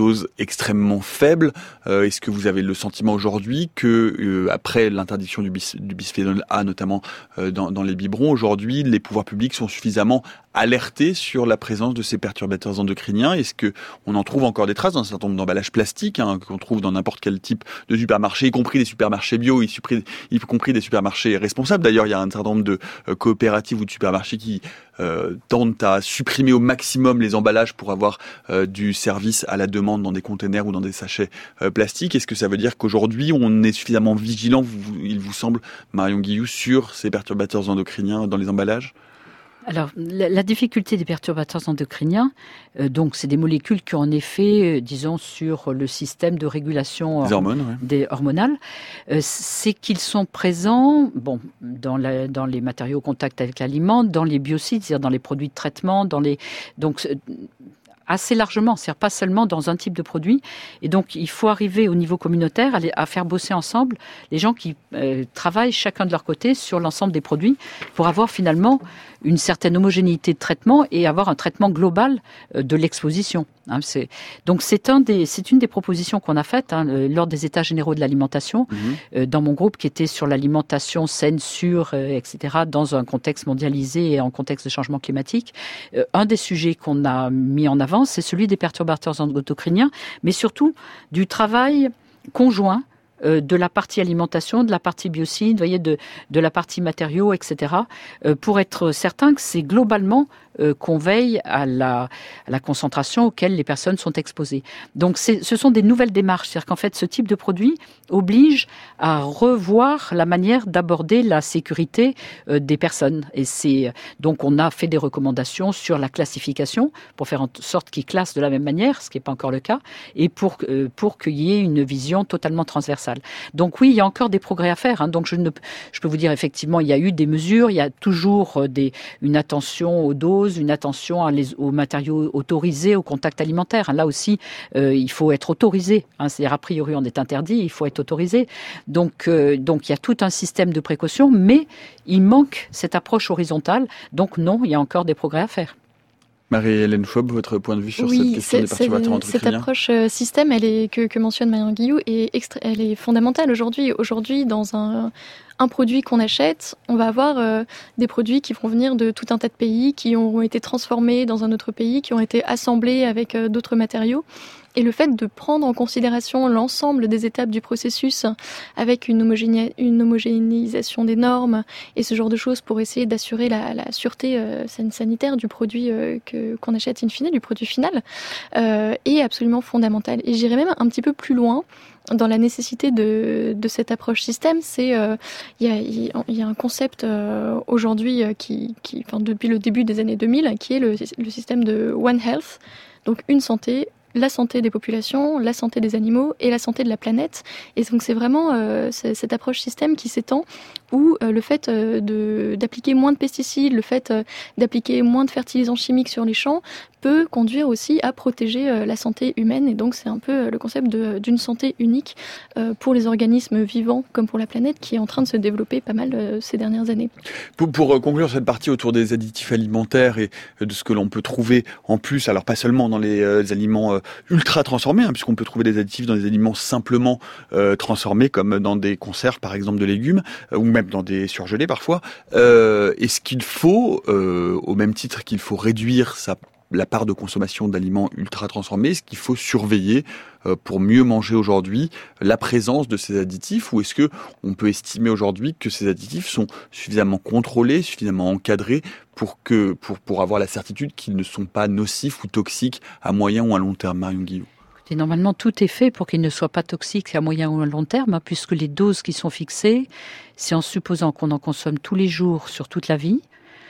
doses extrêmement faibles. Euh, est-ce que vous avez le sentiment aujourd'hui que, euh, après l'interdiction du, bis, du bisphénol A, notamment euh, dans, dans les biberons, aujourd'hui, les pouvoirs publics sont suffisamment alertés sur la présence de ces perturbateurs endocriniens? Est-ce que on en trouve encore des traces dans un certain nombre d'emballages plastiques, hein, qu'on trouve dans n'importe quel type de supermarché, y compris des supermarchés bio, y compris des supermarchés responsables? D'ailleurs, il y a un certain nombre de euh, coopératives ou de supermarchés qui euh, tentent à supprimer au maximum les emballages pour avoir euh, du service à la demande dans des containers ou dans des sachets euh, plastiques. Est-ce que ça veut dire qu'aujourd'hui, on est suffisamment vigilant, vous, il vous semble, Marion Guilloux, sur ces perturbateurs endocriniens dans les emballages?
Alors, la, la difficulté des perturbateurs endocriniens, euh, donc c'est des molécules qui ont en effet, euh, disons, sur le système de régulation
des hormones, ouais.
des hormonales, euh, c'est qu'ils sont présents, bon, dans, la, dans les matériaux au contact avec l'aliment, dans les biocides, c'est-à-dire dans les produits de traitement, dans les donc euh, assez largement, c'est-à-dire pas seulement dans un type de produit. Et donc, il faut arriver au niveau communautaire à, les, à faire bosser ensemble les gens qui euh, travaillent chacun de leur côté sur l'ensemble des produits pour avoir finalement une certaine homogénéité de traitement et avoir un traitement global euh, de l'exposition. Hein, c'est, donc, c'est, un des, c'est une des propositions qu'on a faites hein, lors des États généraux de l'alimentation, mmh. euh, dans mon groupe qui était sur l'alimentation saine, sûre, euh, et cetera, dans un contexte mondialisé et en contexte de changement climatique. Euh, un des sujets qu'on a mis en avant, c'est celui des perturbateurs endocriniens, mais surtout du travail conjoint euh, de la partie alimentation, de la partie biocide, voyez, de, de la partie matériaux, et cetera, euh, pour être certain que c'est globalement euh, qu'on veille à la, à la concentration auquel les personnes sont exposées. Donc, c'est, ce sont des nouvelles démarches. C'est-à-dire qu'en fait, ce type de produit oblige à revoir la manière d'aborder la sécurité euh, des personnes. Et c'est, donc, on a fait des recommandations sur la classification pour faire en sorte qu'ils classent de la même manière, ce qui n'est pas encore le cas, et pour, euh, pour qu'il y ait une vision totalement transversale. Donc oui, il y a encore des progrès à faire. Hein. Donc je, ne, je peux vous dire, effectivement, il y a eu des mesures, il y a toujours des, une attention aux doses, une attention à les, aux matériaux autorisés, au contact alimentaire. Là aussi, euh, il faut être autorisé. Hein. C'est-à-dire, a priori, on est interdit, il faut être autorisé. Donc, euh, donc, il y a tout un système de précaution, mais il manque cette approche horizontale. Donc non, il y a encore des progrès à faire.
Marie-Hélène Schwab, votre point de vue sur
oui,
cette question des perturbateurs endocriniens?
Cette approche euh, système, elle est, que, que mentionne Marion Guilloux, est extra- elle est fondamentale aujourd'hui. Aujourd'hui, dans un, un produit qu'on achète, on va avoir euh, des produits qui vont venir de tout un tas de pays, qui ont été transformés dans un autre pays, qui ont été assemblés avec euh, d'autres matériaux. Et le fait de prendre en considération l'ensemble des étapes du processus avec une, homogéné- une homogénéisation des normes et ce genre de choses pour essayer d'assurer la, la sûreté euh, sanitaire du produit euh, que, qu'on achète in fine, du produit final, euh, est absolument fondamental. Et j'irais même un petit peu plus loin dans la nécessité de, de cette approche système. C'est euh, il y a, y a un concept euh, aujourd'hui euh, qui, qui, enfin, depuis le début des années deux mille, qui est le, le système de One Health, donc une santé, la santé des populations, la santé des animaux et la santé de la planète. Et donc c'est vraiment euh, c'est, cette approche système qui s'étend où euh, le fait euh, de, d'appliquer moins de pesticides, le fait euh, d'appliquer moins de fertilisants chimiques sur les champs peut conduire aussi à protéger euh, la santé humaine. Et donc c'est un peu euh, le concept de, d'une santé unique euh, pour les organismes vivants comme pour la planète qui est en train de se développer pas mal euh, ces dernières années.
Pour, pour conclure cette partie autour des additifs alimentaires et de ce que l'on peut trouver en plus, alors pas seulement dans les, euh, les aliments euh, ultra transformés, hein, puisqu'on peut trouver des additifs dans des aliments simplement euh, transformés, comme dans des conserves par exemple de légumes, euh, ou même dans des surgelés parfois. Euh, est-ce qu'il faut, euh, au même titre qu'il faut réduire sa la part de consommation d'aliments ultra transformés, est-ce qu'il faut surveiller euh, pour mieux manger aujourd'hui la présence de ces additifs, ou est-ce que on peut estimer aujourd'hui que ces additifs sont suffisamment contrôlés, suffisamment encadrés pour que pour pour avoir la certitude qu'ils ne sont pas nocifs ou toxiques à moyen ou à long terme, Marion Guilloux?
Et normalement, tout est fait pour qu'ils ne soient pas toxiques à moyen ou à long terme, hein, puisque les doses qui sont fixées, c'est en supposant qu'on en consomme tous les jours sur toute la vie.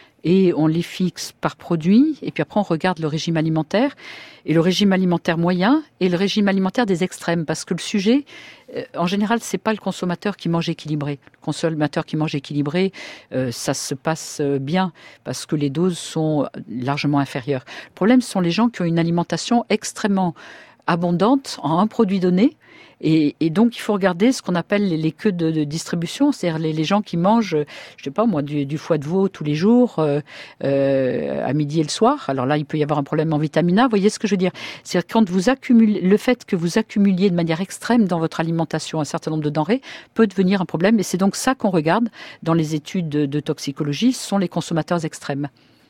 Et on les fixe par produit, et puis après on regarde le régime alimentaire, et le régime alimentaire moyen, et le régime alimentaire des extrêmes, parce que le sujet, euh, en général, c'est pas le consommateur qui mange équilibré. Le consommateur qui mange équilibré, euh, ça se passe bien, parce que les doses sont largement inférieures. Le problème, ce sont les gens qui ont une alimentation extrêmement abondante en un produit donné, Et, et donc, il faut regarder ce qu'on appelle les, les queues de, de distribution, c'est-à-dire les, les gens qui mangent, je sais pas moi, du, du foie de veau tous les jours, euh, euh, à midi et le soir. Alors là, il peut y avoir un problème en vitamine A. Vous voyez ce que je veux dire? C'est-à-dire quand vous accumulez, le fait que vous accumuliez de manière extrême dans votre alimentation un certain nombre de denrées peut devenir un problème. Et c'est donc ça qu'on regarde dans les études de, de toxicologie, ce sont les consommateurs extrêmes.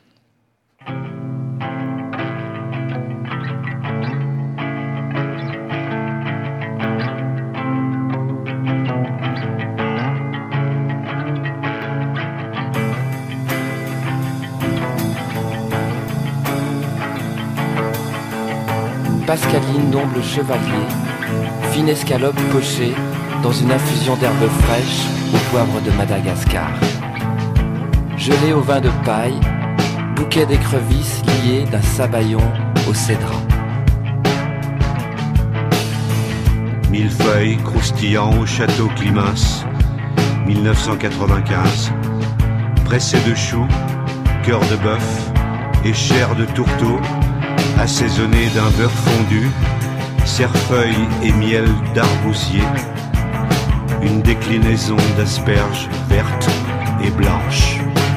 Pascaline Domble Chevalier, fine escalope pochée dans une infusion d'herbes fraîches au poivre de Madagascar. Gelée au vin de paille, bouquet d'écrevisses lié d'un sabayon au cédrat.
Millefeuille croustillant au château Climas, dix-neuf cent quatre-vingt-quinze. Pressé de choux, cœur de bœuf et chair de tourteau, assaisonné d'un beurre fondu, cerfeuil et miel d'arbousier. Une déclinaison d'asperges vertes et blanches.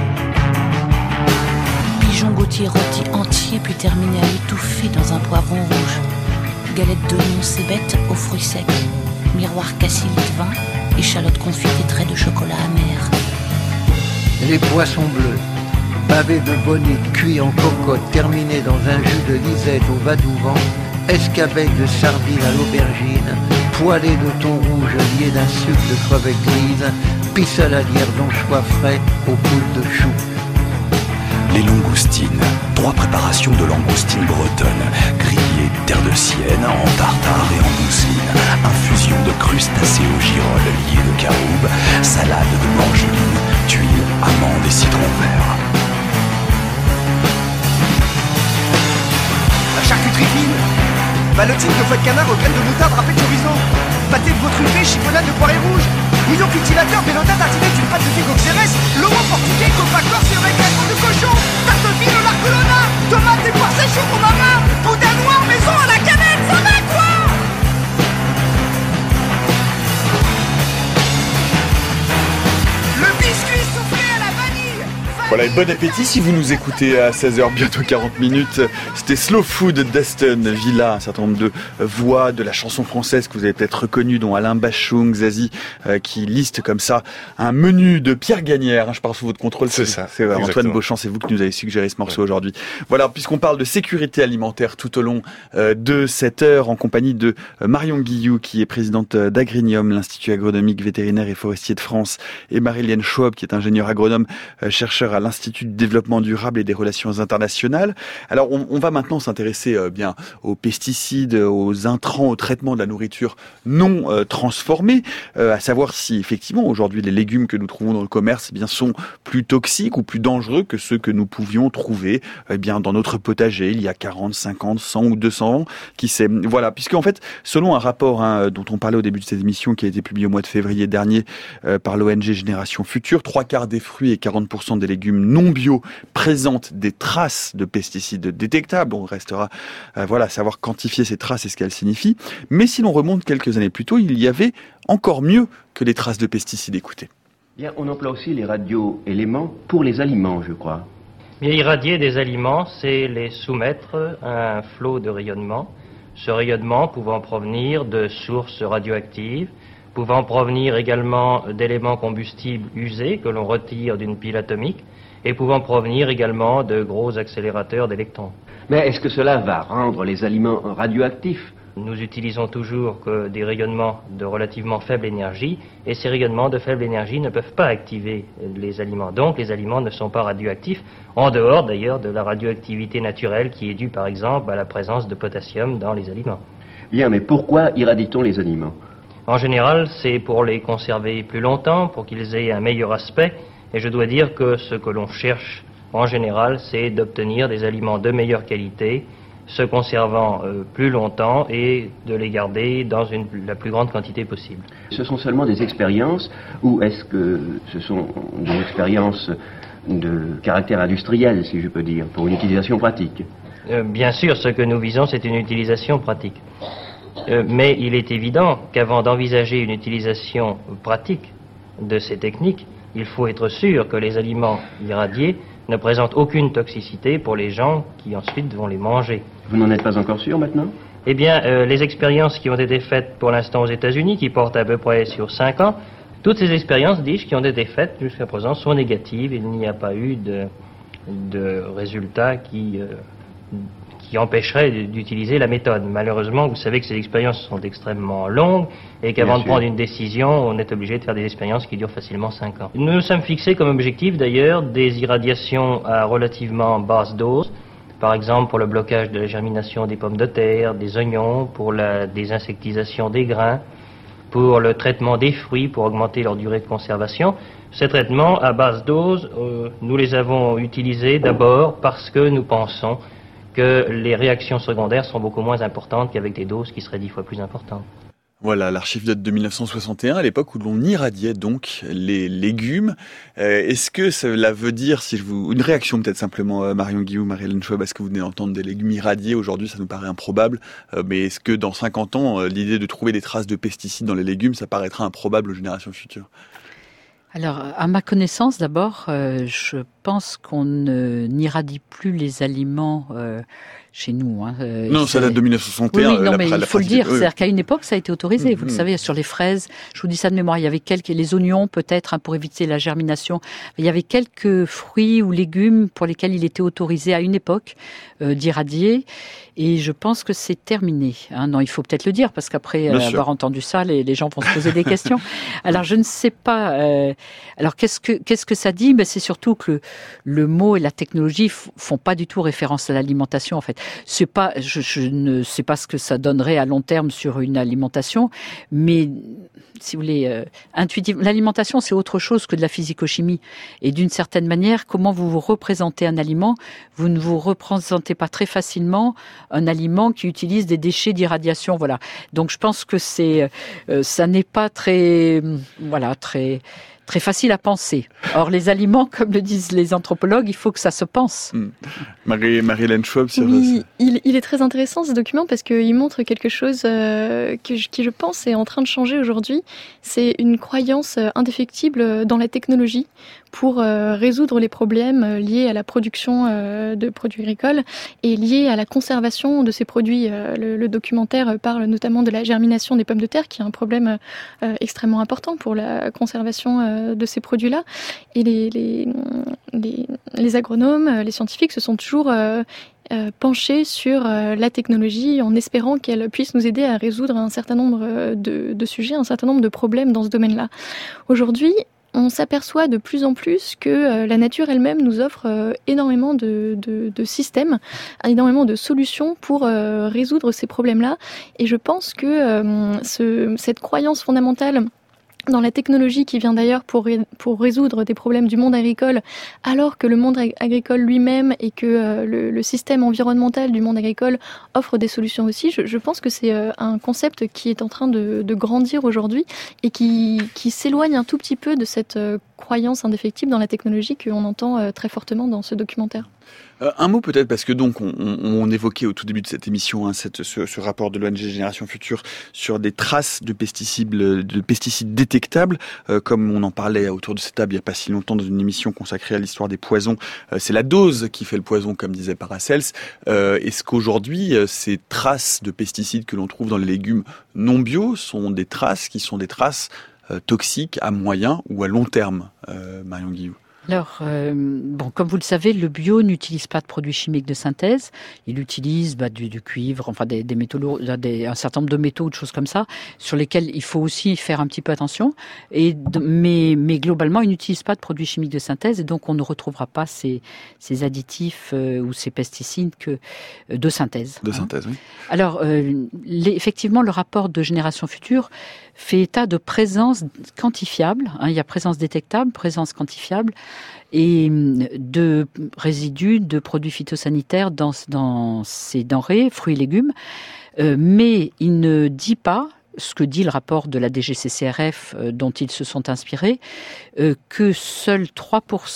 Pigeon Gautier rôti entier puis terminé à étouffer dans un poivron rouge. Galette d'oignon cébette aux fruits secs. Miroir cassis de vin, échalote confite et traits de chocolat amer.
Les poissons bleus, pavés de bonnet cuits en cocotte, terminés dans un jus de lisette au Vadouvant, escabeille de sardines à l'aubergine, poêlée de thon rouge lié d'un sucre de crevettes grises, pissaladière d'anchois frais aux poules de choux.
Les langoustines, trois préparations de langoustines bretonnes, grillées terre de Sienne, en tartare et en mousseline, infusion de crustacés au girolles liés de caroube, salade de mangeline, tuiles, amandes et citron vert.
La charcuterie fine, ballotine de foie de canard aux graines de moutarde râpée de chorizo, pâté de veau truffé, chiffonade de poirée rouge, bouillon cultivateur, bellota tartiné d'une pâte de figue au xérès, lomo portugais, copa corse et récréation de cochon, tarte fine au larcolona, tomates et poires sèches au romarin, boudin noir maison à la canette, ça va quoi? Le biscuit soufflé à la vanille.
Voilà, et bon appétit si vous nous écoutez à seize heures, bientôt quarante minutes. C'était Slow Food d'Aston Villa, un certain nombre de voix de la chanson française que vous avez peut-être reconnues, dont Alain Bachung, Zazie, euh, qui liste comme ça un menu de Pierre Gagnère. Hein, je parle sous votre contrôle.
C'est ça.
C'est euh, Antoine Beauchamp, c'est vous qui nous avez suggéré ce morceau ouais. aujourd'hui. Voilà, puisqu'on parle de sécurité alimentaire tout au long euh, de cette heure, en compagnie de euh, Marion Guilloux, qui est présidente d'Agrinium, l'Institut agronomique, vétérinaire et forestier de France, et Marie-Lienne Schwab, qui est ingénieure agronome, euh, chercheur à l'Institut de développement durable et des relations internationales. Alors, on, on va maintenant s'intéresser euh, bien aux pesticides, aux intrants, au traitement de la nourriture non euh, transformée, euh, à savoir si effectivement aujourd'hui les légumes que nous trouvons dans le commerce eh bien sont plus toxiques ou plus dangereux que ceux que nous pouvions trouver eh bien dans notre potager il y a quarante, cinquante, cent ou deux cents ans, qui sait. Voilà, puisque en fait, selon un rapport hein, dont on parlait au début de cette émission, qui a été publié au mois de février dernier euh, par l'O N G Génération Future, trois quarts des fruits et quarante pour cent des légumes non bio présentent des traces de pesticides détectables. On restera euh, voilà, à savoir quantifier ces traces et ce qu'elles signifient. Mais si l'on remonte quelques années plus tôt, il y avait encore mieux que les traces de pesticides. Écoutez.
Bien, on emploie aussi les radioéléments pour les aliments, je crois.
Bien, irradier des aliments, c'est les soumettre à un flot de rayonnement. Ce rayonnement pouvant provenir de sources radioactives, pouvant provenir également d'éléments combustibles usés que l'on retire d'une pile atomique, et pouvant provenir également de gros accélérateurs d'électrons.
Mais est-ce que cela va rendre les aliments radioactifs ?
Nous utilisons toujours que des rayonnements de relativement faible énergie, et ces rayonnements de faible énergie ne peuvent pas activer les aliments. Donc les aliments ne sont pas radioactifs, en dehors d'ailleurs de la radioactivité naturelle qui est due par exemple à la présence de potassium dans les aliments.
Bien, mais pourquoi irradie-t-on les aliments ?
En général, c'est pour les conserver plus longtemps, pour qu'ils aient un meilleur aspect, et je dois dire que ce que l'on cherche en général, c'est d'obtenir des aliments de meilleure qualité, se conservant euh, plus longtemps et de les garder dans une, la plus grande quantité possible.
Ce sont seulement des expériences ou est-ce que ce sont des expériences de caractère industriel, si je peux dire, pour une utilisation pratique ?
euh, Bien sûr, ce que nous visons, c'est une utilisation pratique. Euh, mais il est évident qu'avant d'envisager une utilisation pratique de ces techniques, il faut être sûr que les aliments irradiés ne présentent aucune toxicité pour les gens qui ensuite vont les manger.
Vous n'en êtes pas encore sûr maintenant ?
Eh bien, euh, les expériences qui ont été faites pour l'instant aux États-Unis, qui portent à peu près sur cinq ans, toutes ces expériences, dis-je, qui ont été faites jusqu'à présent sont négatives. Il n'y a pas eu de, de résultats qui, euh, qui empêcheraient d'utiliser la méthode. Malheureusement, vous savez que ces expériences sont extrêmement longues et qu'avant de prendre une décision, on est obligé de faire des expériences qui durent facilement cinq ans. Nous nous sommes fixés comme objectif, d'ailleurs, des irradiations à relativement basse dose. Par exemple, pour le blocage de la germination des pommes de terre, des oignons, pour la désinsectisation des grains, pour le traitement des fruits, pour augmenter leur durée de conservation. Ces traitements à basse dose, euh, nous les avons utilisés d'abord parce que nous pensons que les réactions secondaires sont beaucoup moins importantes qu'avec des doses qui seraient dix fois plus importantes.
Voilà, l'archive date de mille neuf cent soixante et un, à l'époque où l'on irradiait donc les légumes. Euh, est-ce que cela veut dire, si je vous... une réaction peut-être simplement, euh, Marion Guillou, Marie-Hélène Schwab, est-ce que vous venez d'entendre des légumes irradiés aujourd'hui, ça nous paraît improbable, euh, mais est-ce que dans cinquante ans, euh, l'idée de trouver des traces de pesticides dans les légumes, ça paraîtra improbable aux générations futures ?
Alors, à ma connaissance, d'abord, euh, je pense qu'on ne n'irradie plus les aliments euh, chez nous. Hein. Euh,
non, ça date de mille neuf cent soixante et un.
Oui, oui non, mais il faut le dire.
Oui.
C'est-à-dire qu'à une époque, ça a été autorisé. Mmh, vous mmh. le savez, sur les fraises, je vous dis ça de mémoire, il y avait quelques, les oignons peut-être, hein, pour éviter la germination. Il y avait quelques fruits ou légumes pour lesquels il était autorisé à une époque euh, d'irradier. Et je pense que c'est terminé. Hein. Non, il faut peut-être le dire, parce qu'après euh, avoir entendu ça, les, les gens vont se poser des questions. Alors, je ne sais pas. Euh, alors, qu'est-ce que qu'est-ce que ça dit ? Ben, c'est surtout que le, le mot et la technologie f- font pas du tout référence à l'alimentation. En fait, c'est pas. Je, je ne sais pas ce que ça donnerait à long terme sur une alimentation, mais si vous voulez, euh, intuitivement, l'alimentation, c'est autre chose que de la physico-chimie. Et d'une certaine manière, comment vous vous représentez un aliment, vous ne vous représentez pas très facilement un aliment qui utilise des déchets d'irradiation. Voilà. Donc, je pense que c'est, euh, ça n'est pas très, voilà, très, très facile à penser. Or, les aliments, comme le disent les anthropologues, il faut que ça se pense.
Mmh. Marie, Marie-Hélène Schwab, sur
oui, il, il est très intéressant ce document parce qu'il montre quelque chose euh, que je, qui, je pense, est en train de changer aujourd'hui. C'est une croyance indéfectible dans la technologie pour euh, résoudre les problèmes liés à la production euh, de produits agricoles et liés à la conservation de ces produits. Euh, le, le documentaire parle notamment de la germination des pommes de terre, qui est un problème euh, extrêmement important pour la conservation euh, de ces produits-là. Et les, les, les, les agronomes, les scientifiques se sont toujours euh, euh, penchés sur euh, la technologie en espérant qu'elle puisse nous aider à résoudre un certain nombre de, de sujets, un certain nombre de problèmes dans ce domaine-là. Aujourd'hui, on s'aperçoit de plus en plus que euh, la nature elle-même nous offre euh, énormément de, de, de systèmes, énormément de solutions pour euh, résoudre ces problèmes-là. Et je pense que euh, ce, cette croyance fondamentale dans la technologie qui vient d'ailleurs pour, pour résoudre des problèmes du monde agricole, alors que le monde agricole lui-même et que euh, le, le système environnemental du monde agricole offre des solutions aussi, je, je pense que c'est euh, un concept qui est en train de, de grandir aujourd'hui et qui, qui s'éloigne un tout petit peu de cette euh, croyance indéfectible dans la technologie qu'on entend euh, très fortement dans ce documentaire.
Euh, un mot peut-être, parce que donc on, on, on évoquait au tout début de cette émission hein, cette, ce, ce rapport de l'O N G Génération Future sur des traces de pesticides, de pesticides détectables, euh, comme on en parlait autour de cette table il n'y a pas si longtemps dans une émission consacrée à l'histoire des poisons. Euh, c'est la dose qui fait le poison, comme disait Paracels. Euh, est-ce qu'aujourd'hui, euh, ces traces de pesticides que l'on trouve dans les légumes non bio sont des traces qui sont des traces euh, toxiques à moyen ou à long terme, euh, Marion Guillou?
Alors, euh, bon, comme vous le savez, le bio n'utilise pas de produits chimiques de synthèse. Il utilise bah, du, du cuivre, enfin des, des métaux lourds, des, un certain nombre de métaux ou de choses comme ça, sur lesquels il faut aussi faire un petit peu attention. Et mais, mais globalement, il n'utilise pas de produits chimiques de synthèse, et donc on ne retrouvera pas ces, ces additifs euh, ou ces pesticides que euh, de synthèse.
De
hein.
synthèse, oui.
Alors, euh, les, effectivement, le rapport de Génération Future fait état de présence quantifiable. Hein, il y a présence détectable, présence quantifiable, et de résidus de produits phytosanitaires dans, dans ces denrées, fruits et légumes. Euh, mais il ne dit pas, ce que dit le rapport de la D G C C R F euh, dont ils se sont inspirés, euh, que seuls trois pour cent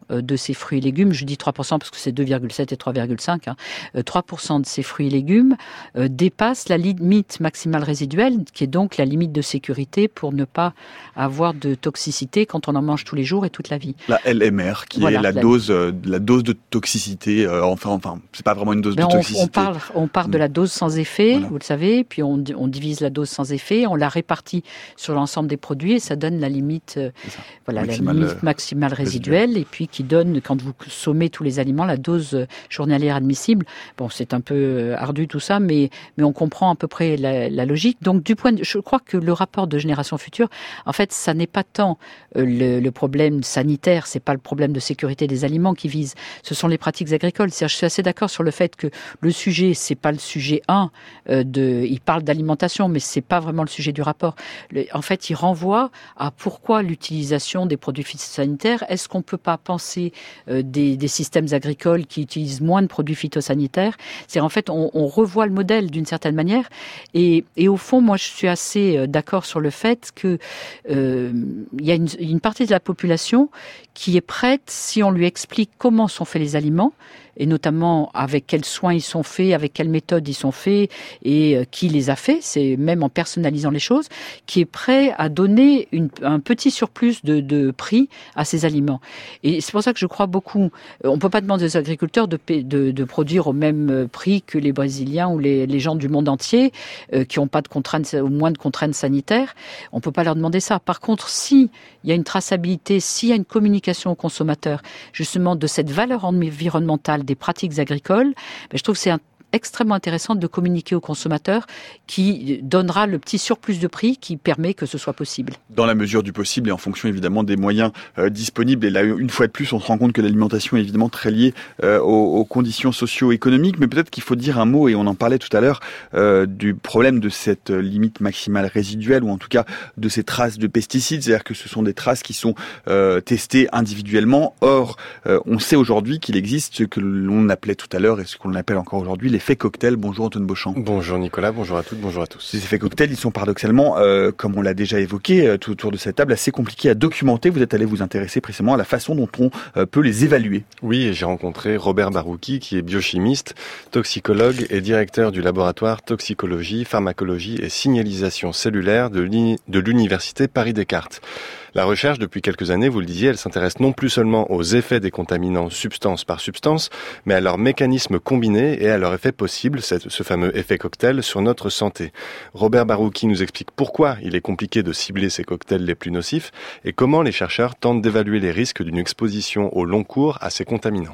de ces fruits et légumes, je dis trois pour cent parce que c'est deux virgule sept et trois virgule cinq, hein, trois pour cent de ces fruits et légumes euh, dépassent la limite maximale résiduelle, qui est donc la limite de sécurité pour ne pas avoir de toxicité quand on en mange tous les jours et toute la vie.
La L M R, qui voilà, est la, la dose, euh, la dose de toxicité, euh, enfin, enfin, c'est pas vraiment une dose ben de
on,
toxicité.
On parle, on part de la dose sans effet, voilà. Vous le savez, puis on, on divise la dose sans effet, on la répartit sur l'ensemble des produits et ça donne la limite, euh, voilà, maximale, la limite maximale résiduelle, résiduelle et puis qui donne, quand vous sommez tous les aliments, la dose journalière admissible. Bon, c'est un peu ardu tout ça, mais, mais on comprend à peu près la, la logique. Donc, du point de, je crois que le rapport de Génération Future, en fait, ça n'est pas tant euh, le, le problème sanitaire, c'est pas le problème de sécurité des aliments qui vise, ce sont les pratiques agricoles. C'est-à-dire, je suis assez d'accord sur le fait que le sujet, c'est pas le sujet un, euh, de, il parle d'alimentation, mais c'est pas vraiment le sujet du rapport. Le, en fait, il renvoie à pourquoi l'utilisation des produits phytosanitaires. Est-ce qu'on peut pas penser euh, des, des systèmes agricoles qui utilisent moins de produits phytosanitaires? C'est en fait, on, on revoit le modèle d'une certaine manière. Et, et au fond, moi, je suis assez d'accord sur le fait que euh, il y a une, une partie de la population qui est prête, si on lui explique comment sont faits les aliments, et notamment avec quels soins ils sont faits, avec quelle méthode ils sont faits et euh, qui les a faits, c'est même en personnalisant les choses, qui est prêt à donner une, un petit surplus de, de prix à ces aliments. Et c'est pour ça que je crois beaucoup, on ne peut pas demander aux agriculteurs de, de, de produire au même prix que les Brésiliens ou les, les gens du monde entier euh, qui n'ont pas de contraintes ou moins de contraintes sanitaires. On ne peut pas leur demander ça. Par contre, s'il y a une traçabilité, s'il y a une communication aux consommateurs, justement de cette valeur environnementale des pratiques agricoles, ben je trouve que c'est un extrêmement intéressant de communiquer aux consommateurs qui donnera le petit surplus de prix qui permet que ce soit possible.
Dans la mesure du possible et en fonction évidemment des moyens euh, disponibles. Et là, une fois de plus, on se rend compte que l'alimentation est évidemment très liée euh, aux, aux conditions socio-économiques. Mais peut-être qu'il faut dire un mot, et on en parlait tout à l'heure, euh, du problème de cette limite maximale résiduelle, ou en tout cas de ces traces de pesticides. C'est-à-dire que ce sont des traces qui sont euh, testées individuellement. Or, euh, on sait aujourd'hui qu'il existe ce que l'on appelait tout à l'heure et ce qu'on appelle encore aujourd'hui les effets cocktails. Bonjour Antoine Beauchamp.
Bonjour Nicolas, bonjour à toutes, bonjour à tous.
Ces effets cocktails, ils sont paradoxalement, euh, comme on l'a déjà évoqué euh, tout autour de cette table, assez compliqués à documenter. Vous êtes allé vous intéresser précisément à la façon dont on euh, peut les évaluer.
Oui, et j'ai rencontré Robert Barouki, qui est biochimiste, toxicologue et directeur du laboratoire toxicologie, pharmacologie et signalisation cellulaire de l'Université Paris-Descartes. La recherche, depuis quelques années, vous le disiez, elle s'intéresse non plus seulement aux effets des contaminants substance par substance, mais à leurs mécanismes combinés et à leur effet possible, ce fameux effet cocktail, sur notre santé. Robert Barouki nous explique pourquoi il est compliqué de cibler ces cocktails les plus nocifs et comment les chercheurs tentent d'évaluer les risques d'une exposition au long cours à ces contaminants.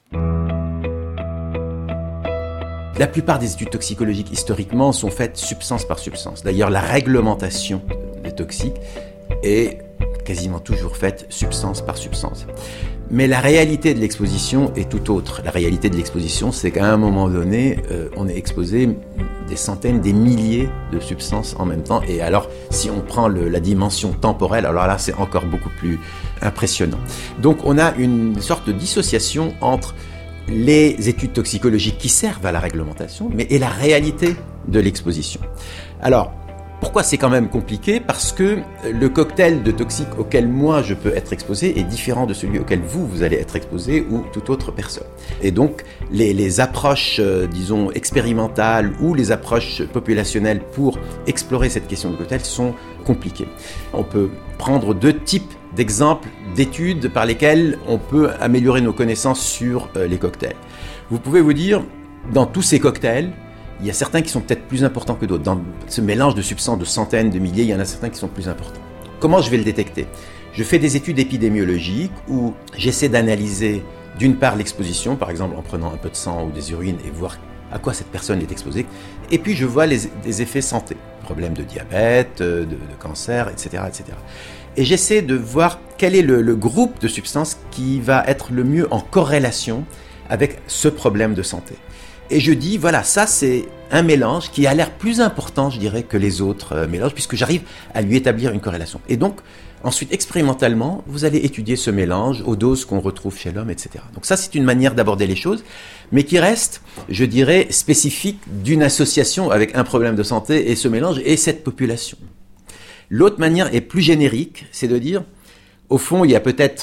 La plupart des études toxicologiques historiquement sont faites substance par substance. D'ailleurs, la réglementation des toxiques est quasiment toujours faite substance par substance. Mais la réalité de l'exposition est tout autre. La réalité de l'exposition, c'est qu'à un moment donné, euh, on est exposé des centaines, des milliers de substances en même temps. Et alors, si on prend le, la dimension temporelle, alors là, c'est encore beaucoup plus impressionnant. Donc, on a une sorte de dissociation entre les études toxicologiques qui servent à la réglementation, mais et la réalité de l'exposition. Alors, pourquoi c'est quand même compliqué ? Parce que le cocktail de toxiques auquel moi je peux être exposé est différent de celui auquel vous, vous allez être exposé ou toute autre personne. Et donc, les, les approches, euh, disons, expérimentales ou les approches populationnelles pour explorer cette question de cocktail sont compliquées. On peut prendre deux types d'exemples d'études par lesquelles on peut améliorer nos connaissances sur euh, les cocktails. Vous pouvez vous dire, dans tous ces cocktails, il y a certains qui sont peut-être plus importants que d'autres. Dans ce mélange de substances de centaines, de milliers, il y en a certains qui sont plus importants. Comment je vais le détecter ? Je fais des études épidémiologiques où j'essaie d'analyser d'une part l'exposition, par exemple en prenant un peu de sang ou des urines et voir à quoi cette personne est exposée. Et puis je vois les, des effets santé, problèmes de diabète, de, de cancer, et cetera, et cetera. Et j'essaie de voir quel est le, le groupe de substances qui va être le mieux en corrélation avec ce problème de santé. Et je dis, voilà, ça c'est un mélange qui a l'air plus important, je dirais, que les autres euh, mélanges, puisque j'arrive à lui établir une corrélation. Et donc, ensuite, expérimentalement, vous allez étudier ce mélange aux doses qu'on retrouve chez l'homme, et cetera. Donc ça, c'est une manière d'aborder les choses, mais qui reste, je dirais, spécifique d'une association avec un problème de santé et ce mélange et cette population. L'autre manière est plus générique, c'est de dire, au fond, il y a peut-être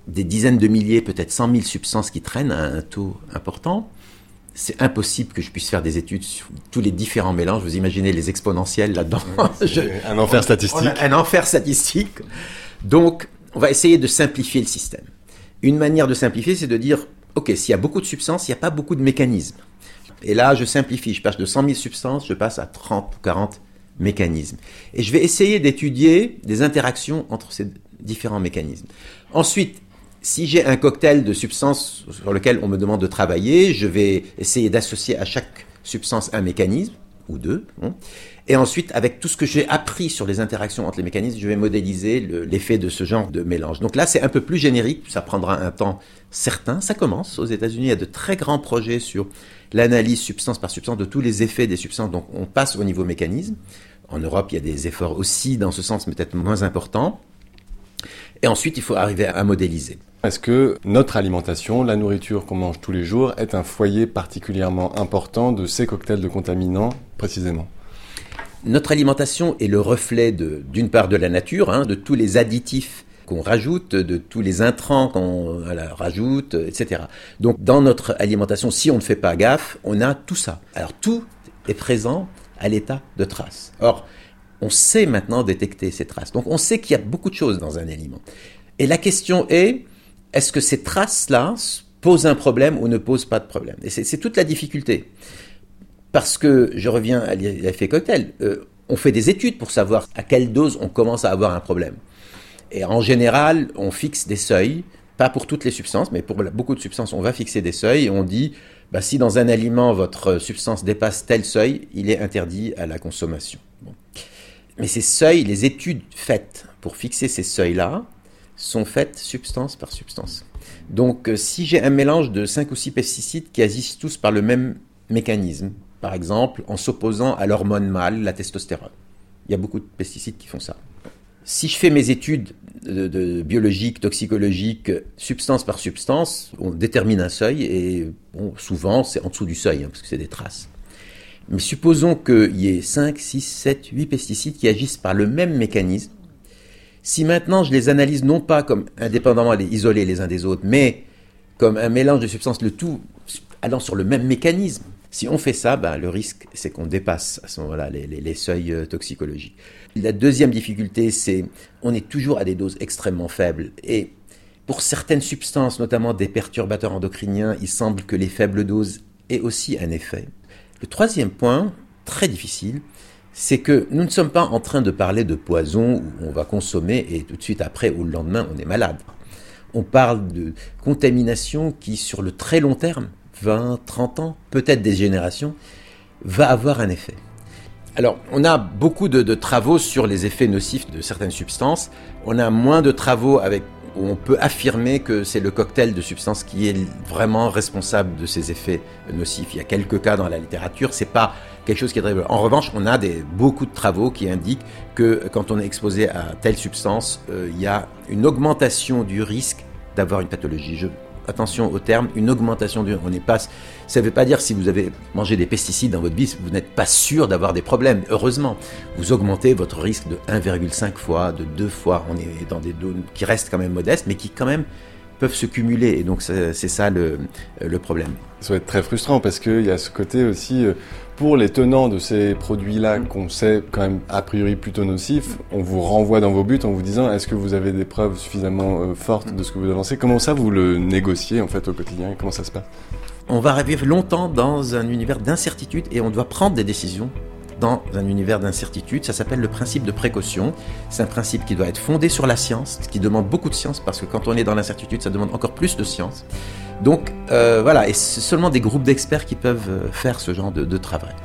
des dizaines de milliers, peut-être cent mille substances qui traînent à un taux important. C'est impossible que je puisse faire des études sur tous les différents mélanges. Vous imaginez les exponentielles là-dedans.
je, un enfer statistique.
Un enfer statistique. Donc, on va essayer de simplifier le système. Une manière de simplifier, c'est de dire, OK, s'il y a beaucoup de substances, il n'y a pas beaucoup de mécanismes. Et là, je simplifie. Je passe de cent mille substances, je passe à trente ou quarante mécanismes. Et je vais essayer d'étudier des interactions entre ces différents mécanismes. Ensuite, si j'ai un cocktail de substances sur lequel on me demande de travailler, je vais essayer d'associer à chaque substance un mécanisme, ou deux. Bon. Et ensuite, avec tout ce que j'ai appris sur les interactions entre les mécanismes, je vais modéliser le, l'effet de ce genre de mélange. Donc là, c'est un peu plus générique, ça prendra un temps certain. Ça commence aux États-Unis, il y a de très grands projets sur l'analyse substance par substance de tous les effets des substances. Donc on passe au niveau mécanisme. En Europe, il y a des efforts aussi dans ce sens, mais peut-être moins importants. Et ensuite, il faut arriver à modéliser.
Est-ce que notre alimentation, la nourriture qu'on mange tous les jours, est un foyer particulièrement important de ces cocktails de contaminants, précisément ?
Notre alimentation est le reflet de, d'une part de la nature, hein, de tous les additifs qu'on rajoute, de tous les intrants qu'on voilà, rajoute, et cetera. Donc dans notre alimentation, si on ne fait pas gaffe, on a tout ça. Alors tout est présent à l'état de traces. Or, on sait maintenant détecter ces traces. Donc on sait qu'il y a beaucoup de choses dans un aliment. Et la question est, est-ce que ces traces-là posent un problème ou ne posent pas de problème ? Et c'est, c'est toute la difficulté. Parce que, je reviens à l'effet cocktail, euh, on fait des études pour savoir à quelle dose on commence à avoir un problème. Et en général, on fixe des seuils, pas pour toutes les substances, mais pour beaucoup de substances, on va fixer des seuils et on dit, bah, si dans un aliment, votre substance dépasse tel seuil, il est interdit à la consommation. Bon. Mais ces seuils, les études faites pour fixer ces seuils-là, sont faites substance par substance. Donc, euh, si j'ai un mélange de cinq ou six pesticides qui agissent tous par le même mécanisme, par exemple, en s'opposant à l'hormone mâle, la testostérone. Il y a beaucoup de pesticides qui font ça. Si je fais mes études de, de biologiques, toxicologiques, substance par substance, on détermine un seuil et bon, souvent c'est en dessous du seuil, hein, parce que c'est des traces. Mais supposons qu'il y ait cinq, six, sept, huit pesticides qui agissent par le même mécanisme. Si maintenant je les analyse non pas comme indépendamment isolés les uns des autres, mais comme un mélange de substances, le tout allant sur le même mécanisme, si on fait ça, ben, le risque, c'est qu'on dépasse à ce moment-là les, les, les seuils euh, toxicologiques. La deuxième difficulté, c'est on est toujours à des doses extrêmement faibles. Et pour certaines substances, notamment des perturbateurs endocriniens, il semble que les faibles doses aient aussi un effet. Le troisième point, très difficile, c'est que nous ne sommes pas en train de parler de poison où on va consommer et tout de suite après ou le lendemain, on est malade. On parle de contamination qui, sur le très long terme, vingt, trente ans, peut-être des générations, va avoir un effet. Alors, on a beaucoup de, de travaux sur les effets nocifs de certaines substances. On a moins de travaux avec, où on peut affirmer que c'est le cocktail de substances qui est vraiment responsable de ces effets nocifs. Il y a quelques cas dans la littérature, c'est pas quelque chose qui est très... En revanche, on a des, beaucoup de travaux qui indiquent que quand on est exposé à telle substance, euh, il y a une augmentation du risque d'avoir une pathologie. Je... Attention au terme, une augmentation du... On n'est pas... Ça ne veut pas dire si vous avez mangé des pesticides dans votre vie, vous n'êtes pas sûr d'avoir des problèmes. Heureusement, vous augmentez votre risque de un virgule cinq fois, de deux fois. On est dans des doses qui restent quand même modestes, mais qui quand même peuvent se cumuler. Et donc, c'est, c'est ça le, le problème.
Ça va être très frustrant parce qu'il y a ce côté aussi... Pour les tenants de ces produits-là qu'on sait quand même a priori plutôt nocifs, on vous renvoie dans vos buts en vous disant est-ce que vous avez des preuves suffisamment euh, fortes de ce que vous avancez ? Comment ça vous le négociez en fait au quotidien et comment ça se passe ?
On va vivre longtemps dans un univers d'incertitude et on doit prendre des décisions dans un univers d'incertitude. Ça s'appelle le principe de précaution. C'est un principe qui doit être fondé sur la science, qui demande beaucoup de science parce que quand on est dans l'incertitude, ça demande encore plus de science. Donc euh, voilà, et c'est seulement des groupes d'experts qui peuvent faire ce genre de, de travail.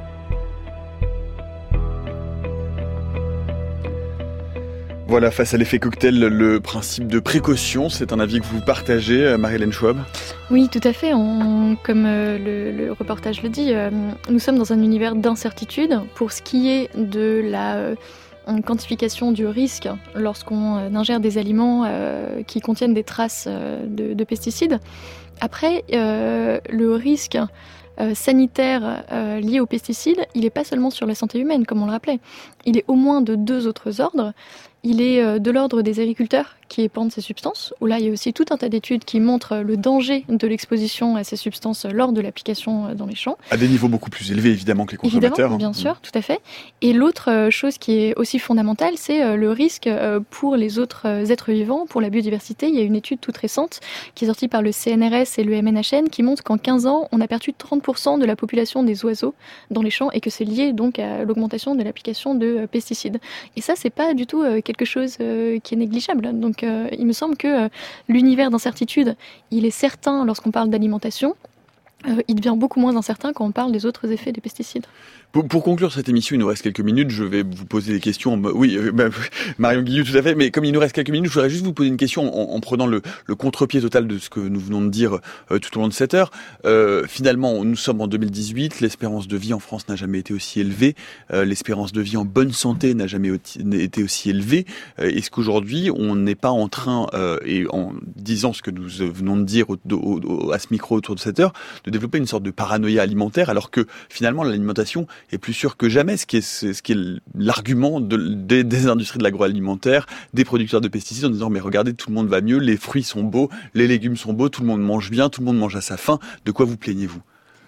Voilà, face à l'effet cocktail, le principe de précaution, c'est un avis que vous partagez, Marie-Hélène Schwab ?
Oui, tout à fait. On, comme euh, le, le reportage le dit, euh, nous sommes dans un univers d'incertitude pour ce qui est de la euh, quantification du risque lorsqu'on euh, ingère des aliments euh, qui contiennent des traces euh, de, de pesticides. Après, euh, le risque euh, sanitaire euh, lié aux pesticides, il n'est pas seulement sur la santé humaine, comme on le rappelait. Il est au moins de deux autres ordres. Il est euh, de l'ordre des agriculteurs qui épandent ces substances, où là il y a aussi tout un tas d'études qui montrent le danger de l'exposition à ces substances lors de l'application dans les champs.
À des niveaux beaucoup plus élevés évidemment que les consommateurs.
Évidemment, bien sûr, tout à fait. Et l'autre chose qui est aussi fondamentale, c'est le risque pour les autres êtres vivants, pour la biodiversité. Il y a une étude toute récente qui est sortie par le C N R S et le M N H N qui montre qu'en quinze ans, on a perdu trente pour cent de la population des oiseaux dans les champs et que c'est lié donc à l'augmentation de l'application de pesticides. Et ça, c'est pas du tout quelque chose qui est négligeable. Donc, il me semble que l'univers d'incertitude, il est certain lorsqu'on parle d'alimentation. Euh, il devient beaucoup moins incertain quand on parle des autres effets des pesticides.
Pour, pour conclure cette émission, il nous reste quelques minutes. Je vais vous poser des questions. Oui, euh, bah, Marion Guilloux, tout à fait. Mais comme il nous reste quelques minutes, je voudrais juste vous poser une question en, en prenant le, le contre-pied total de ce que nous venons de dire euh, tout au long de cette heure. Euh, finalement, nous sommes en deux mille dix-huit. L'espérance de vie en France n'a jamais été aussi élevée. Euh, l'espérance de vie en bonne santé n'a jamais été aussi élevée. Euh, est-ce qu'aujourd'hui, on n'est pas en train, euh, et en disant ce que nous venons de dire au, au, au, à ce micro autour de cette heure, de développer une sorte de paranoïa alimentaire, alors que finalement l'alimentation est plus sûre que jamais, ce qui est, ce qui est l'argument de, des, des industries de l'agroalimentaire, des producteurs de pesticides, en disant mais regardez, tout le monde va mieux, les fruits sont beaux, les légumes sont beaux, tout le monde mange bien, tout le monde mange à sa faim, de quoi vous plaignez-vous ?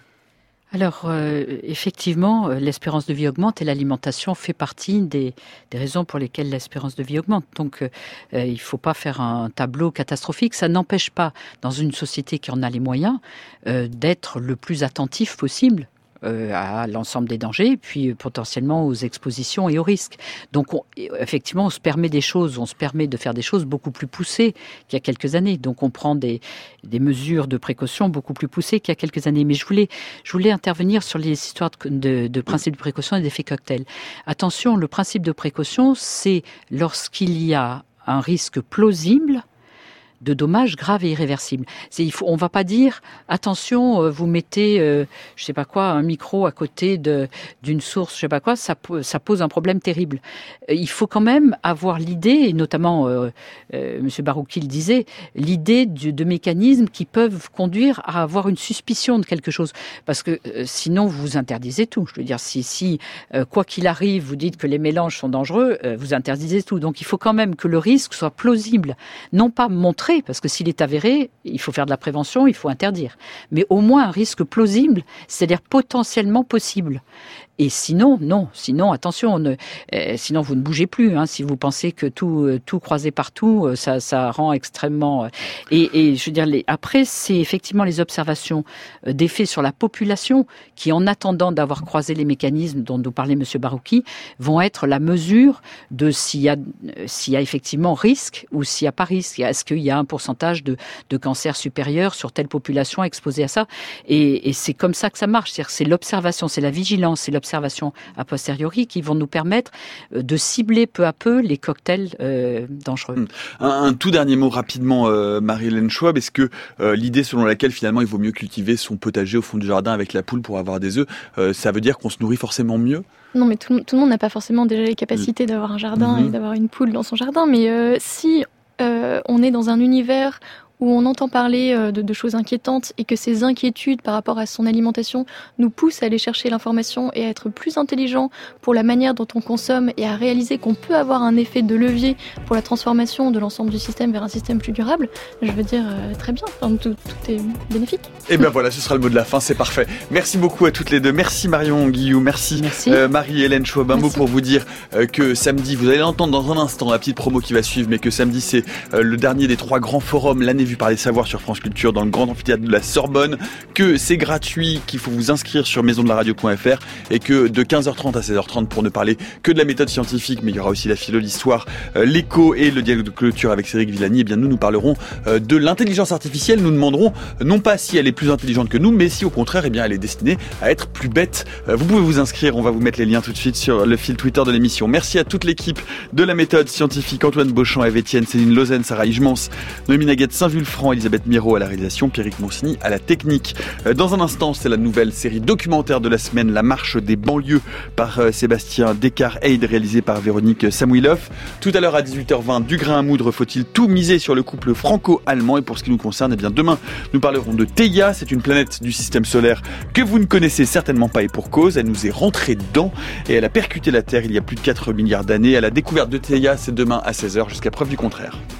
Alors, euh, effectivement, l'espérance de vie augmente et l'alimentation fait partie des, des raisons pour lesquelles l'espérance de vie augmente. Donc, euh, il ne faut pas faire un tableau catastrophique. Ça n'empêche pas, dans une société qui en a les moyens, euh, d'être le plus attentif possible Euh, à l'ensemble des dangers, puis potentiellement aux expositions et aux risques. Donc, on, effectivement, on se permet des choses, on se permet de faire des choses beaucoup plus poussées qu'il y a quelques années. Donc, on prend des, des mesures de précaution beaucoup plus poussées qu'il y a quelques années. Mais je voulais, je voulais intervenir sur les histoires de, de, de principe de précaution et d'effet cocktail. Attention, le principe de précaution, c'est lorsqu'il y a un risque plausible de dommages graves et irréversibles. C'est, il faut, on va pas dire attention, euh, vous mettez, euh, je sais pas quoi, un micro à côté de d'une source, je sais pas quoi, ça ça pose un problème terrible. Euh, il faut quand même avoir l'idée, et notamment euh, euh, Monsieur Barouki le disait, l'idée de, de mécanismes qui peuvent conduire à avoir une suspicion de quelque chose, parce que euh, sinon vous interdisez tout. Je veux dire, si si euh, quoi qu'il arrive, vous dites que les mélanges sont dangereux, euh, vous interdisez tout. Donc il faut quand même que le risque soit plausible, non pas montré. Parce que s'il est avéré, il faut faire de la prévention, il faut interdire. Mais au moins un risque plausible, c'est-à-dire potentiellement possible. Et sinon, non. Sinon, attention, ne, euh, sinon vous ne bougez plus. Hein, si vous pensez que tout, euh, tout croisé partout, euh, ça, ça rend extrêmement. Euh, et, et je veux dire, les, après, c'est effectivement les observations euh, d'effets sur la population qui, en attendant d'avoir croisé les mécanismes dont nous parlait Monsieur Barouki, vont être la mesure de s'il y a, euh, s'il y a effectivement risque ou s'il n'y a pas risque. Est-ce qu'il y a un pourcentage de, de cancer supérieur sur telle population exposée à ça ? Et, et c'est comme ça que ça marche. C'est-à-dire, c'est l'observation, c'est la vigilance, c'est l'observation a posteriori qui vont nous permettre de cibler peu à peu les cocktails euh, dangereux.
Un, un tout dernier mot rapidement, euh, Marie-Hélène Schwab, est-ce que euh, l'idée selon laquelle finalement il vaut mieux cultiver son potager au fond du jardin avec la poule pour avoir des œufs, euh, ça veut dire qu'on se nourrit forcément mieux ?
Non, mais tout, tout le monde n'a pas forcément déjà les capacités d'avoir un jardin mmh. et d'avoir une poule dans son jardin, mais euh, si euh, on est dans un univers où on entend parler de, de choses inquiétantes et que ces inquiétudes par rapport à son alimentation nous poussent à aller chercher l'information et à être plus intelligents pour la manière dont on consomme et à réaliser qu'on peut avoir un effet de levier pour la transformation de l'ensemble du système vers un système plus durable, je veux dire, euh, très bien, enfin, tout, tout est bénéfique.
Et bien voilà, ce sera le mot de la fin, c'est parfait. Merci beaucoup à toutes les deux. Merci Marion Guilloux, merci, merci. Euh, Marie-Hélène Schwab. Un mot pour vous dire euh, que samedi, vous allez l'entendre dans un instant, la petite promo qui va suivre, mais que samedi, c'est euh, le dernier des trois grands forums, l'année vu par les savoirs sur France Culture dans le grand amphithéâtre de la Sorbonne, que c'est gratuit, qu'il faut vous inscrire sur maison de la radio point f r et que de quinze heures trente à seize heures trente, pour ne parler que de la méthode scientifique, mais il y aura aussi la philo, l'histoire, euh, l'écho et le dialogue de clôture avec Cédric Villani, et bien nous nous parlerons euh, de l'intelligence artificielle. Nous demanderons euh, non pas si elle est plus intelligente que nous, mais si au contraire eh bien, elle est destinée à être plus bête. Euh, vous pouvez vous inscrire, on va vous mettre les liens tout de suite sur le fil Twitter de l'émission. Merci à toute l'équipe de la méthode scientifique, Antoine Beauchamp, Eve Etienne, Céline Lausanne, Sarah Hijmans, Noémie Naguette, Saint-Vulfranc, Elisabeth Miro à la réalisation, Pierrick Monsigny à la technique. Dans un instant, c'est la nouvelle série documentaire de la semaine, La marche des banlieues, par Sébastien Descartes-Haid, réalisée par Véronique Samuilov. Tout à l'heure à dix-huit heures vingt, du grain à moudre, faut-il tout miser sur le couple franco-allemand? Et pour ce qui nous concerne, eh bien demain, nous parlerons de Theia. C'est une planète du système solaire que vous ne connaissez certainement pas, et pour cause, elle nous est rentrée dedans et elle a percuté la Terre il y a plus de quatre milliards d'années. À la découverte de Theia, c'est demain à seize heures, jusqu'à preuve du contraire.